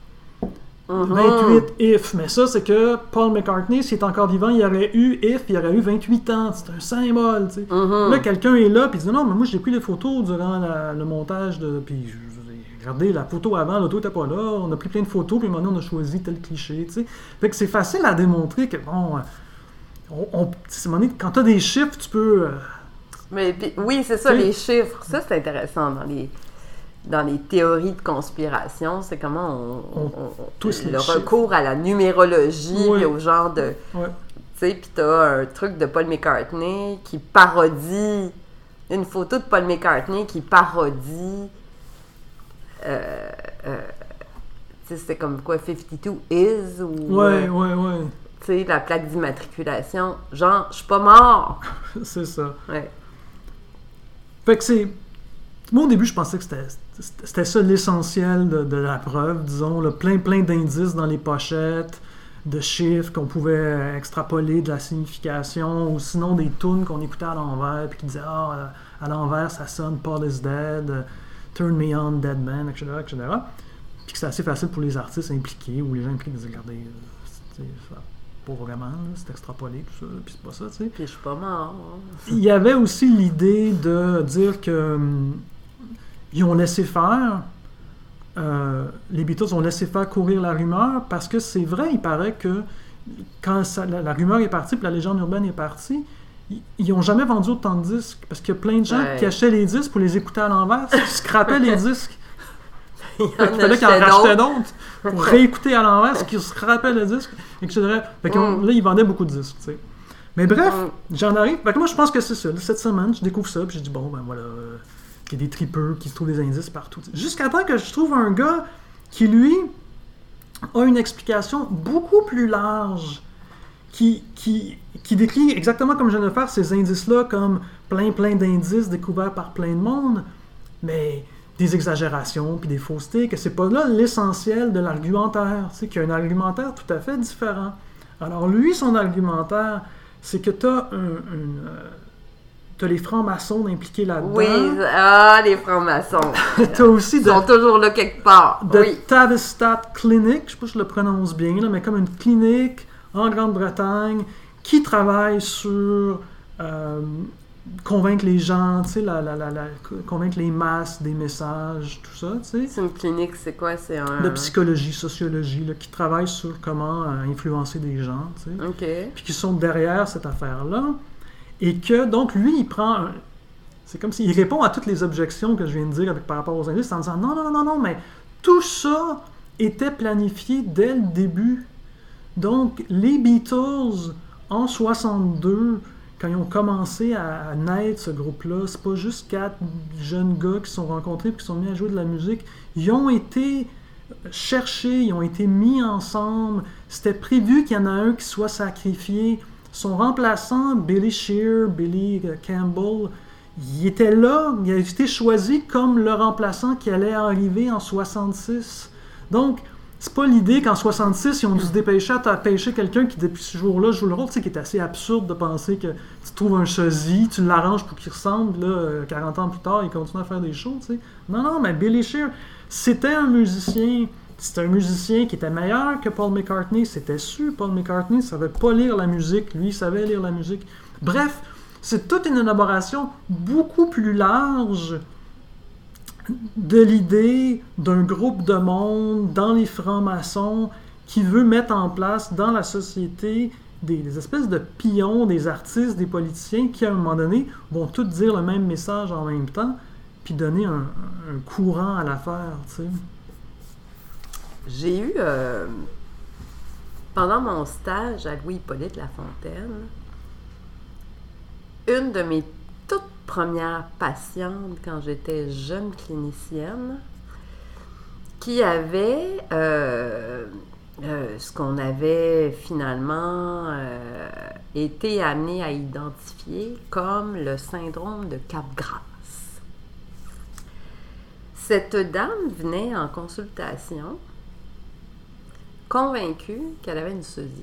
28 if. Mais ça, c'est que Paul McCartney, s'il est encore vivant, il aurait eu 28 ans. C'est un symbole, tu sais. Là, quelqu'un est là, puis il dit non, mais moi, j'ai pris les photos durant le montage de. Puis, regardez, la photo avant, l'auto n'était pas là. On a pris plein de photos, puis maintenant, on a choisi tel cliché, tu sais. Fait que c'est facile à démontrer que, bon, quand t'as des chiffres, tu peux. Mais oui, c'est ça, les chiffres. Ça, c'est intéressant dans les théories de conspiration. C'est comment le recours à la numérologie, puis au genre de... Tu sais, puis t'as un truc de Paul McCartney qui parodie... Une photo de Paul McCartney qui parodie... tu sais, c'était comme quoi, 52 is ou... Ouais. Tu sais, la plaque d'immatriculation. Genre, je suis pas mort! C'est ça. Ouais. Fait que c'est... Moi, au début, je pensais que c'était ça l'essentiel de la preuve, disons. Là, plein d'indices dans les pochettes, de chiffres qu'on pouvait extrapoler de la signification, ou sinon des tunes qu'on écoutait à l'envers, puis qui disaient « Ah, à l'envers, ça sonne Paul is dead, Turn me on, Dead Man, etc. » Puis que c'est assez facile pour les artistes impliqués, ou les gens impliqués de dire « Regardez, ça... pas vraiment, là, c'est extrapolé, tout ça, puis c'est pas ça, tu sais. » Puis je suis pas mort. Il y avait aussi l'idée de dire que ils ont laissé faire, les Beatles ont laissé faire courir la rumeur, parce que c'est vrai, il paraît que quand la rumeur est partie, puis la légende urbaine est partie, ils n'ont jamais vendu autant de disques, parce qu'il y a plein de gens qui achetaient les disques pour les écouter à l'envers, qui scrapaient les disques. Il fallait qu'ils en rachetaient d'autres pour réécouter à l'envers, ce qui scrapait le disque, etc. Fait que là, ils vendaient beaucoup de disques, tu sais. Mais bref, j'en arrive. Fait que moi, je pense que c'est ça. Cette semaine, je découvre ça, puis j'ai dit, bon, ben voilà, qu'il y a des tripeux qui se trouvent des indices partout. Jusqu'à temps que je trouve un gars qui, lui, a une explication beaucoup plus large, qui décrit exactement comme je viens de faire ces indices-là comme plein d'indices découverts par plein de monde, mais des exagérations puis des faussetés, que c'est pas là l'essentiel de l'argumentaire, tu sais, qu'il y a un argumentaire tout à fait différent. Alors lui, son argumentaire, c'est que t'as les francs-maçons impliqués là-dedans. Oui, les francs-maçons. T'as aussi Ils sont toujours là quelque part. Tavistock Clinic, je sais pas si je le prononce bien, là, mais comme une clinique en Grande-Bretagne qui travaille sur convaincre les gens, tu sais, convaincre les masses des messages, tout ça, tu sais. C'est une clinique, c'est quoi? C'est un... De psychologie, sociologie, là, qui travaille sur comment influencer des gens, tu sais. OK. Puis qui sont derrière cette affaire-là. Et que, donc, lui, il prend... C'est comme s'il répond à toutes les objections que je viens de dire par rapport aux indices en disant « Non, mais tout ça était planifié dès le début. Donc, les Beatles, en 62, quand ils ont commencé à naître, ce groupe-là, c'est pas juste 4 jeunes gars qui se sont rencontrés et qui se sont mis à jouer de la musique. Ils ont été cherchés, ils ont été mis ensemble. C'était prévu qu'il y en a un qui soit sacrifié. Son remplaçant, Billy Campbell, il était là, il a été choisi comme le remplaçant qui allait arriver en 66. Donc, c'est pas l'idée qu'en 66, ils ont dû se dépêcher à pêcher quelqu'un qui, depuis ce jour-là, joue le rôle. Tu sais, qui est assez absurde de penser que tu trouves un sosie, tu l'arranges pour qu'il ressemble, là, 40 ans plus tard, il continue à faire des shows, tu sais. Non, mais Billy Shear, c'était un musicien qui était meilleur que Paul McCartney. C'était sûr, Paul McCartney ne savait pas lire la musique. Lui, il savait lire la musique. Bref, c'est toute une élaboration beaucoup plus large de l'idée d'un groupe de monde dans les francs-maçons qui veut mettre en place dans la société des espèces de pions, des artistes, des politiciens qui, à un moment donné, vont tous dire le même message en même temps puis donner un courant à l'affaire, tu sais. J'ai eu, pendant mon stage à Louis-Hippolyte Lafontaine, une de mes toutes premières patientes quand j'étais jeune clinicienne, qui avait ce qu'on avait finalement été amené à identifier comme le syndrome de Capgras. Cette dame venait en consultation convaincue qu'elle avait une sosie.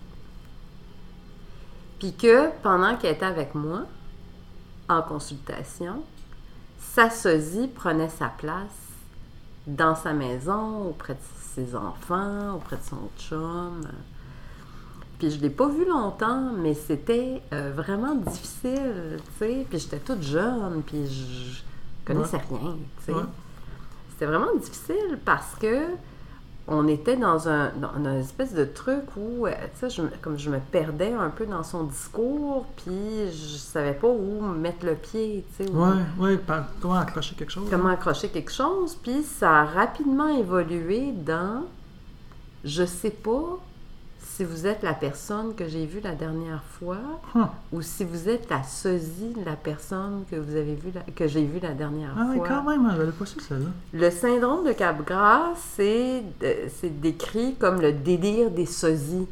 Puis que pendant qu'elle était avec moi, en consultation, sa sosie prenait sa place dans sa maison, auprès de ses enfants, auprès de son chum. Puis je ne l'ai pas vu longtemps, mais c'était vraiment difficile, tu sais. Puis j'étais toute jeune, puis je connaissais rien, tu sais. Ouais. C'était vraiment difficile parce que on était dans une espèce de truc où, tu sais, comme je me perdais un peu dans son discours, puis je savais pas où mettre le pied, tu sais. Comment accrocher quelque chose. Comment accrocher quelque chose, puis ça a rapidement évolué dans « je sais pas si vous êtes la personne que j'ai vue la dernière fois ou si vous êtes la sosie de la personne que j'ai vue la dernière fois. » Ah oui, quand même, je n'avais pas su celle-là. Le syndrome de Capgras, c'est décrit comme le délire des sosies.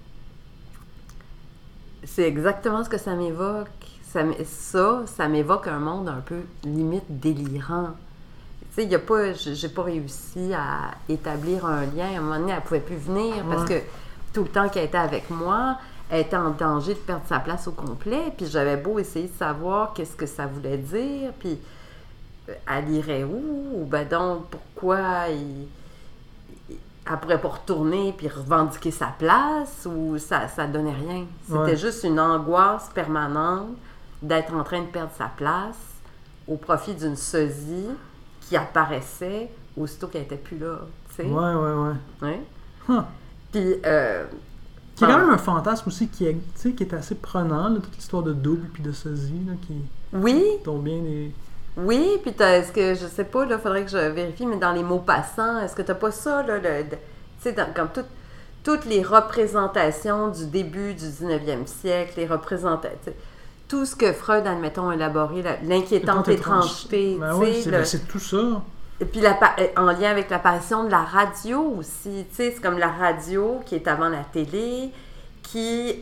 C'est exactement ce que ça m'évoque. Ça m'évoque un monde un peu limite délirant. Tu sais, j'ai pas réussi à établir un lien. À un moment donné, elle pouvait plus venir parce que tout le temps qu'elle était avec moi, elle était en danger de perdre sa place au complet. Puis j'avais beau essayer de savoir qu'est-ce que ça voulait dire, puis elle irait où? Ou ben donc, pourquoi elle pourrait pas retourner puis revendiquer sa place? Ou ça donnait rien. C'était juste une angoisse permanente d'être en train de perdre sa place au profit d'une sosie qui apparaissait aussitôt qu'elle était plus là. Tu sais? Ouais. Puis, qui est quand même un fantasme aussi qui est assez prenant, là, toute l'histoire de double puis de sosie, là, qui tombe bien des... Oui, puis est-ce que, je sais pas, là, faudrait que je vérifie, mais dans les mots passants, est-ce que t'as pas ça, là, tu sais, comme toutes les représentations du début du 19e siècle, les représentations, tout ce que Freud, admettons, a élaboré, l'inquiétante étrangeté, c'est tout ça. Et puis, en lien avec l'apparition de la radio aussi, tu sais, c'est comme la radio qui est avant la télé, qui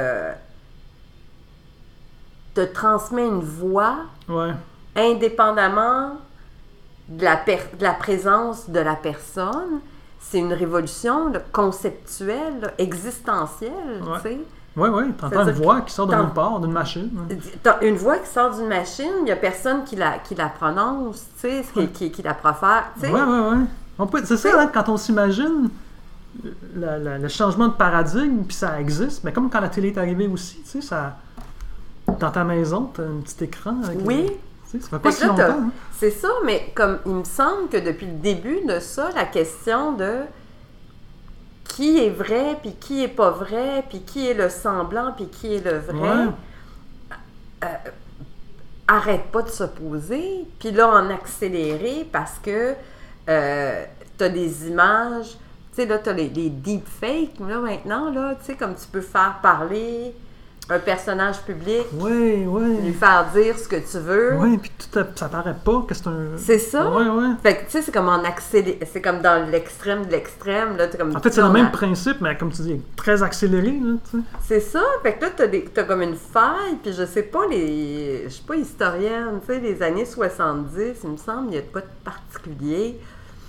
te transmet une voix indépendamment de la présence de la personne. C'est une révolution là, conceptuelle, là, existentielle, tu sais. Oui, t'entends une voix qui sort de nulle part, d'une machine. Une voix qui sort d'une machine, il n'y a personne qui la prononce, tu sais, qui la profère, tu sais. Oui. C'est ça, hein, quand on s'imagine le changement de paradigme, puis ça existe, mais comme quand la télé est arrivée aussi, tu sais, ça... Dans ta maison, t'as un petit écran. Avec ça fait pas si longtemps. Hein? C'est ça, mais comme il me semble que depuis le début de ça, la question de qui est vrai, puis qui est pas vrai, puis qui est le semblant, puis qui est le vrai, arrête pas de se poser. Puis là, en accéléré, parce que t'as des images, tu sais, là, t'as les deepfakes, là, maintenant, là, tu sais, comme tu peux faire parler un personnage public, Oui, lui faire dire ce que tu veux. Oui, puis ça paraît pas que c'est un... C'est ça. Ouais. Fait que, tu sais, c'est comme en accéléré, c'est comme dans l'extrême de l'extrême, là, comme... En fait, c'est le même principe, mais comme tu dis, très accéléré, là, tu sais. C'est ça. Fait que là, t'as comme une faille, puis je sais pas, je suis pas historienne, tu sais, les années 70, il me semble, il y a pas de particulier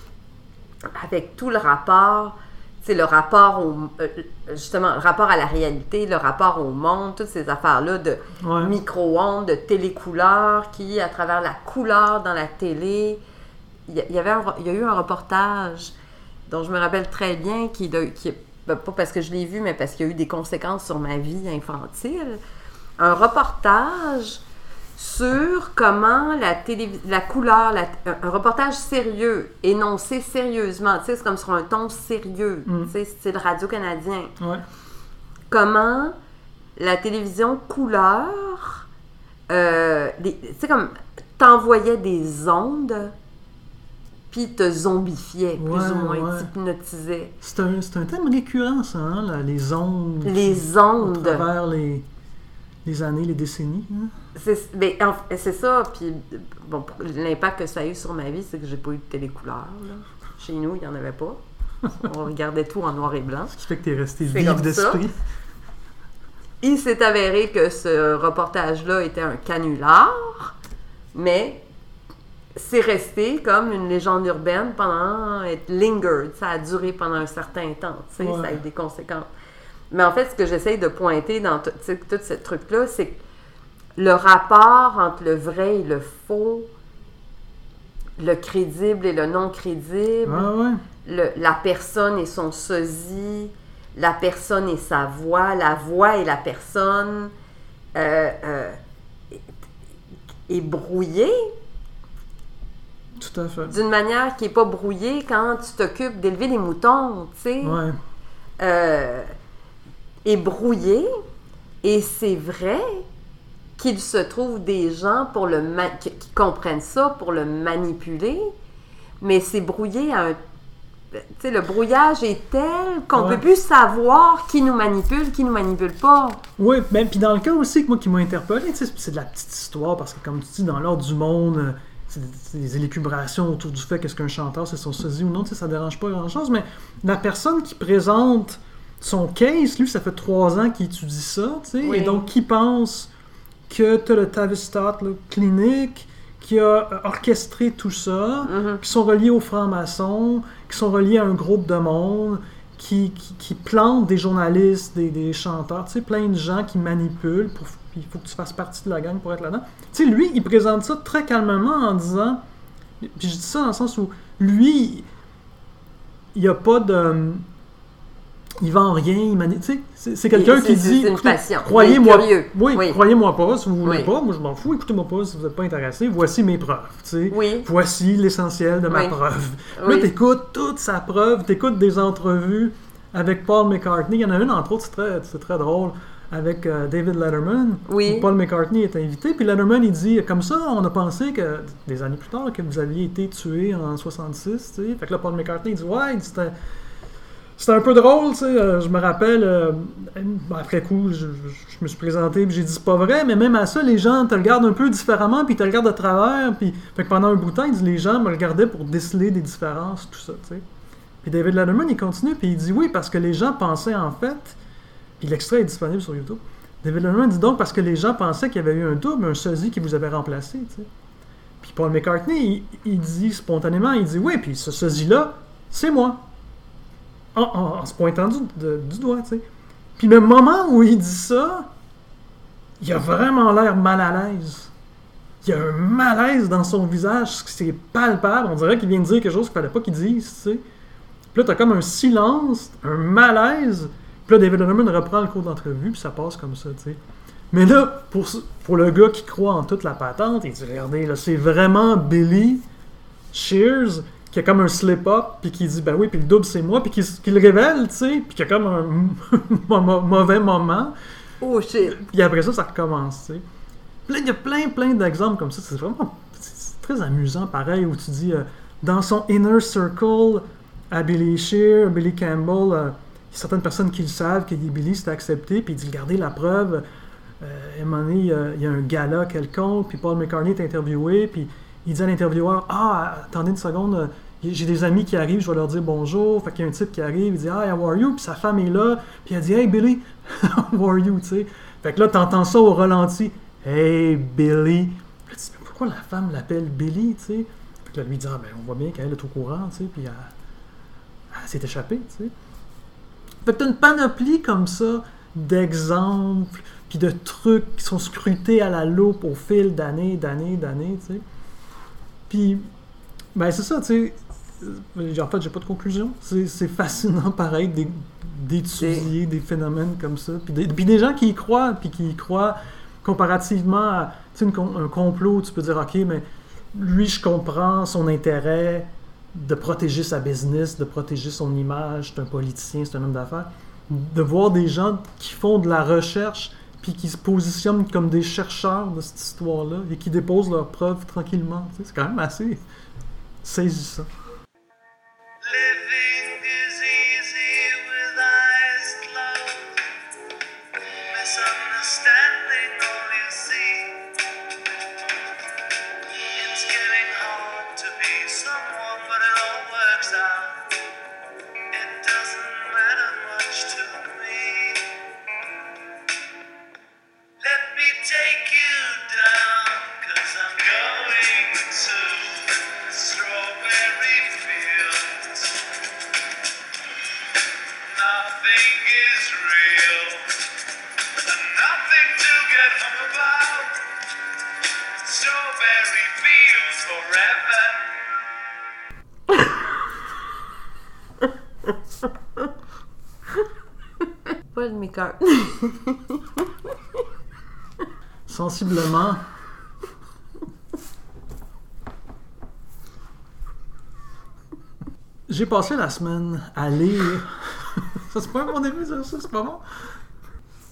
avec tout le rapport... C'est le rapport justement, le rapport à la réalité, le rapport au monde, toutes ces affaires-là de micro-ondes, de télécouleurs qui, à travers la couleur dans la télé, il y a eu un reportage dont je me rappelle très bien, pas parce que je l'ai vu, mais parce qu'il y a eu des conséquences sur ma vie infantile. Un reportage sur comment la couleur, un reportage sérieux, énoncé sérieusement, tu sais, c'est comme sur un ton sérieux, tu sais, style Radio-Canadien. Ouais. Comment la télévision couleur, tu sais, comme t'envoyait des ondes, puis te zombifiait, plus ou moins, t'hypnotisait. C'est un thème récurrent, ça, hein, là, les ondes. Les ondes. À travers les années, les décennies. Hein. C'est ça, puis bon, l'impact que ça a eu sur ma vie, c'est que j'ai pas eu de télécouleur. Là. Chez nous, il n'y en avait pas. On regardait tout en noir et blanc. Ce qui fait que t'es resté vive d'esprit. Il s'est avéré que ce reportage-là était un canular, mais c'est resté comme une légende urbaine pendant... lingered, ça a duré pendant un certain temps, tu sais, ça a eu des conséquences. Mais en fait, ce que j'essaye de pointer dans tout ce truc-là, c'est que le rapport entre le vrai et le faux, le crédible et le non crédible, la personne et son sosie, la personne et sa voix, la voix et la personne est brouillée. Tout à fait. D'une manière qui n'est pas brouillée quand tu t'occupes d'élever les moutons, tu sais. Est brouillée, et c'est vrai qu'il se trouve des gens qui comprennent ça pour le manipuler, mais c'est brouillé à un... Tu sais, le brouillage est tel qu'on ne peut plus savoir qui nous manipule pas. Oui, ben, puis dans le cas aussi, moi, qui m'a interpellé, c'est de la petite histoire, parce que comme tu dis, dans l'ordre du monde, c'est des élucubrations autour du fait qu'est-ce qu'un chanteur, c'est son sosie ou non, ça ne dérange pas grand-chose, mais la personne qui présente son case, lui, ça fait 3 ans qu'il étudie ça, tu sais, et donc qui pense que tu as le Tavistock clinique, qui a orchestré tout ça, qui sont reliés aux francs-maçons, qui sont reliés à un groupe de monde, qui plantent des journalistes, des chanteurs, tu sais, plein de gens qui manipulent, il faut que tu fasses partie de la gang pour être là-dedans. Tu sais, lui, il présente ça très calmement en disant, puis je dis ça dans le sens où, lui, il n'y a pas de... Il vend rien, c'est quelqu'un qui dit, croyez-moi, croyez-moi pas si vous voulez pas, moi je m'en fous, écoutez-moi pas si vous n'êtes pas intéressé, voici mes preuves, voici l'essentiel de ma preuve. Là, t'écoutes toute sa preuve, t'écoutes des entrevues avec Paul McCartney, il y en a une entre autres, c'est très drôle, avec David Letterman, où Paul McCartney est invité, puis Letterman il dit, comme ça, on a pensé que, des années plus tard, que vous aviez été tué en 66, tu sais, fait que là Paul McCartney il dit, c'était un peu drôle, tu sais, je me rappelle, après coup, je me suis présenté et j'ai dit c'est pas vrai, mais même à ça, les gens te regardent un peu différemment, puis ils te regardent de travers, puis fait que pendant un bout de temps, les gens me regardaient pour déceler des différences, tout ça, tu sais. Puis David Letterman, il continue, puis il dit oui, parce que les gens pensaient en fait, puis l'extrait est disponible sur YouTube, David Letterman dit donc parce que les gens pensaient qu'il y avait eu un double, un sosie qui vous avait remplacé, tu sais. Puis Paul McCartney, il dit spontanément, il dit oui, puis ce sosie-là, c'est moi. En se pointant du doigt, tu sais. Puis le moment où il dit ça, il a vraiment l'air mal à l'aise. Il y a un malaise dans son visage, c'est palpable. On dirait qu'il vient de dire quelque chose qu'il fallait pas qu'il dise, tu sais. Puis là, t'as comme un silence, un malaise. Puis là, David Letterman reprend le cours d'entrevue, puis ça passe comme ça, tu sais. Mais là, pour le gars qui croit en toute la patente, il dit, regardez, là, c'est vraiment Billy Shears qui a comme un slip-up, puis qui dit, ben oui, puis le double, c'est moi, puis qui le révèle, tu sais, puis qui a comme un mauvais moment. Oh shit! Puis après ça, ça recommence, tu sais. Puis là, il y a plein d'exemples comme ça. C'est très amusant, pareil, où tu dis, dans son inner circle, à Billy Shear, Billy Campbell, il y a certaines personnes qui le savent, que Billy s'est accepté, puis il dit, regardez la preuve, à un moment donné, il y a un gala quelconque, puis Paul McCartney est interviewé, puis il dit à l'intervieweur, attendez une seconde, j'ai des amis qui arrivent, je vais leur dire bonjour. Fait qu'il y a un type qui arrive, il dit Hi, how are you? Puis sa femme est là, puis elle dit Hey Billy, how are you? T'sais. Fait que là, t'entends ça au ralenti. Hey Billy. Puis là, tu dis pourquoi la femme l'appelle Billy? T'sais? Fait que là, lui dit on voit bien qu'elle est au courant, puis elle s'est échappée. T'sais. Fait que t'as une panoplie comme ça d'exemples, puis de trucs qui sont scrutés à la loupe au fil d'années. T'sais. Puis, ben c'est ça, tu sais. En fait, j'ai pas de conclusion. C'est fascinant, pareil, d'étudier des phénomènes comme ça. Puis des gens qui y croient, puis qui y croient comparativement à un complot. Tu peux dire, OK, mais lui, je comprends son intérêt de protéger sa business, de protéger son image. C'est un politicien, c'est un homme d'affaires. De voir des gens qui font de la recherche, puis qui se positionnent comme des chercheurs de cette histoire-là, et qui déposent leurs preuves tranquillement. Tu sais, c'est quand même assez saisissant. Living is easy with eyes closed. Misunderstanding all you see. It's getting hard to be someone, but it all works out. It doesn't matter much to me. Let me take you down, 'cause I'm going to strawberry fields. Nothing is real, and nothing to get hung about. Strawberry fields forever. Paul McCartney. Sensiblement. J'ai passé la semaine à lire. Ça, c'est pas un bon début, ça, c'est pas bon.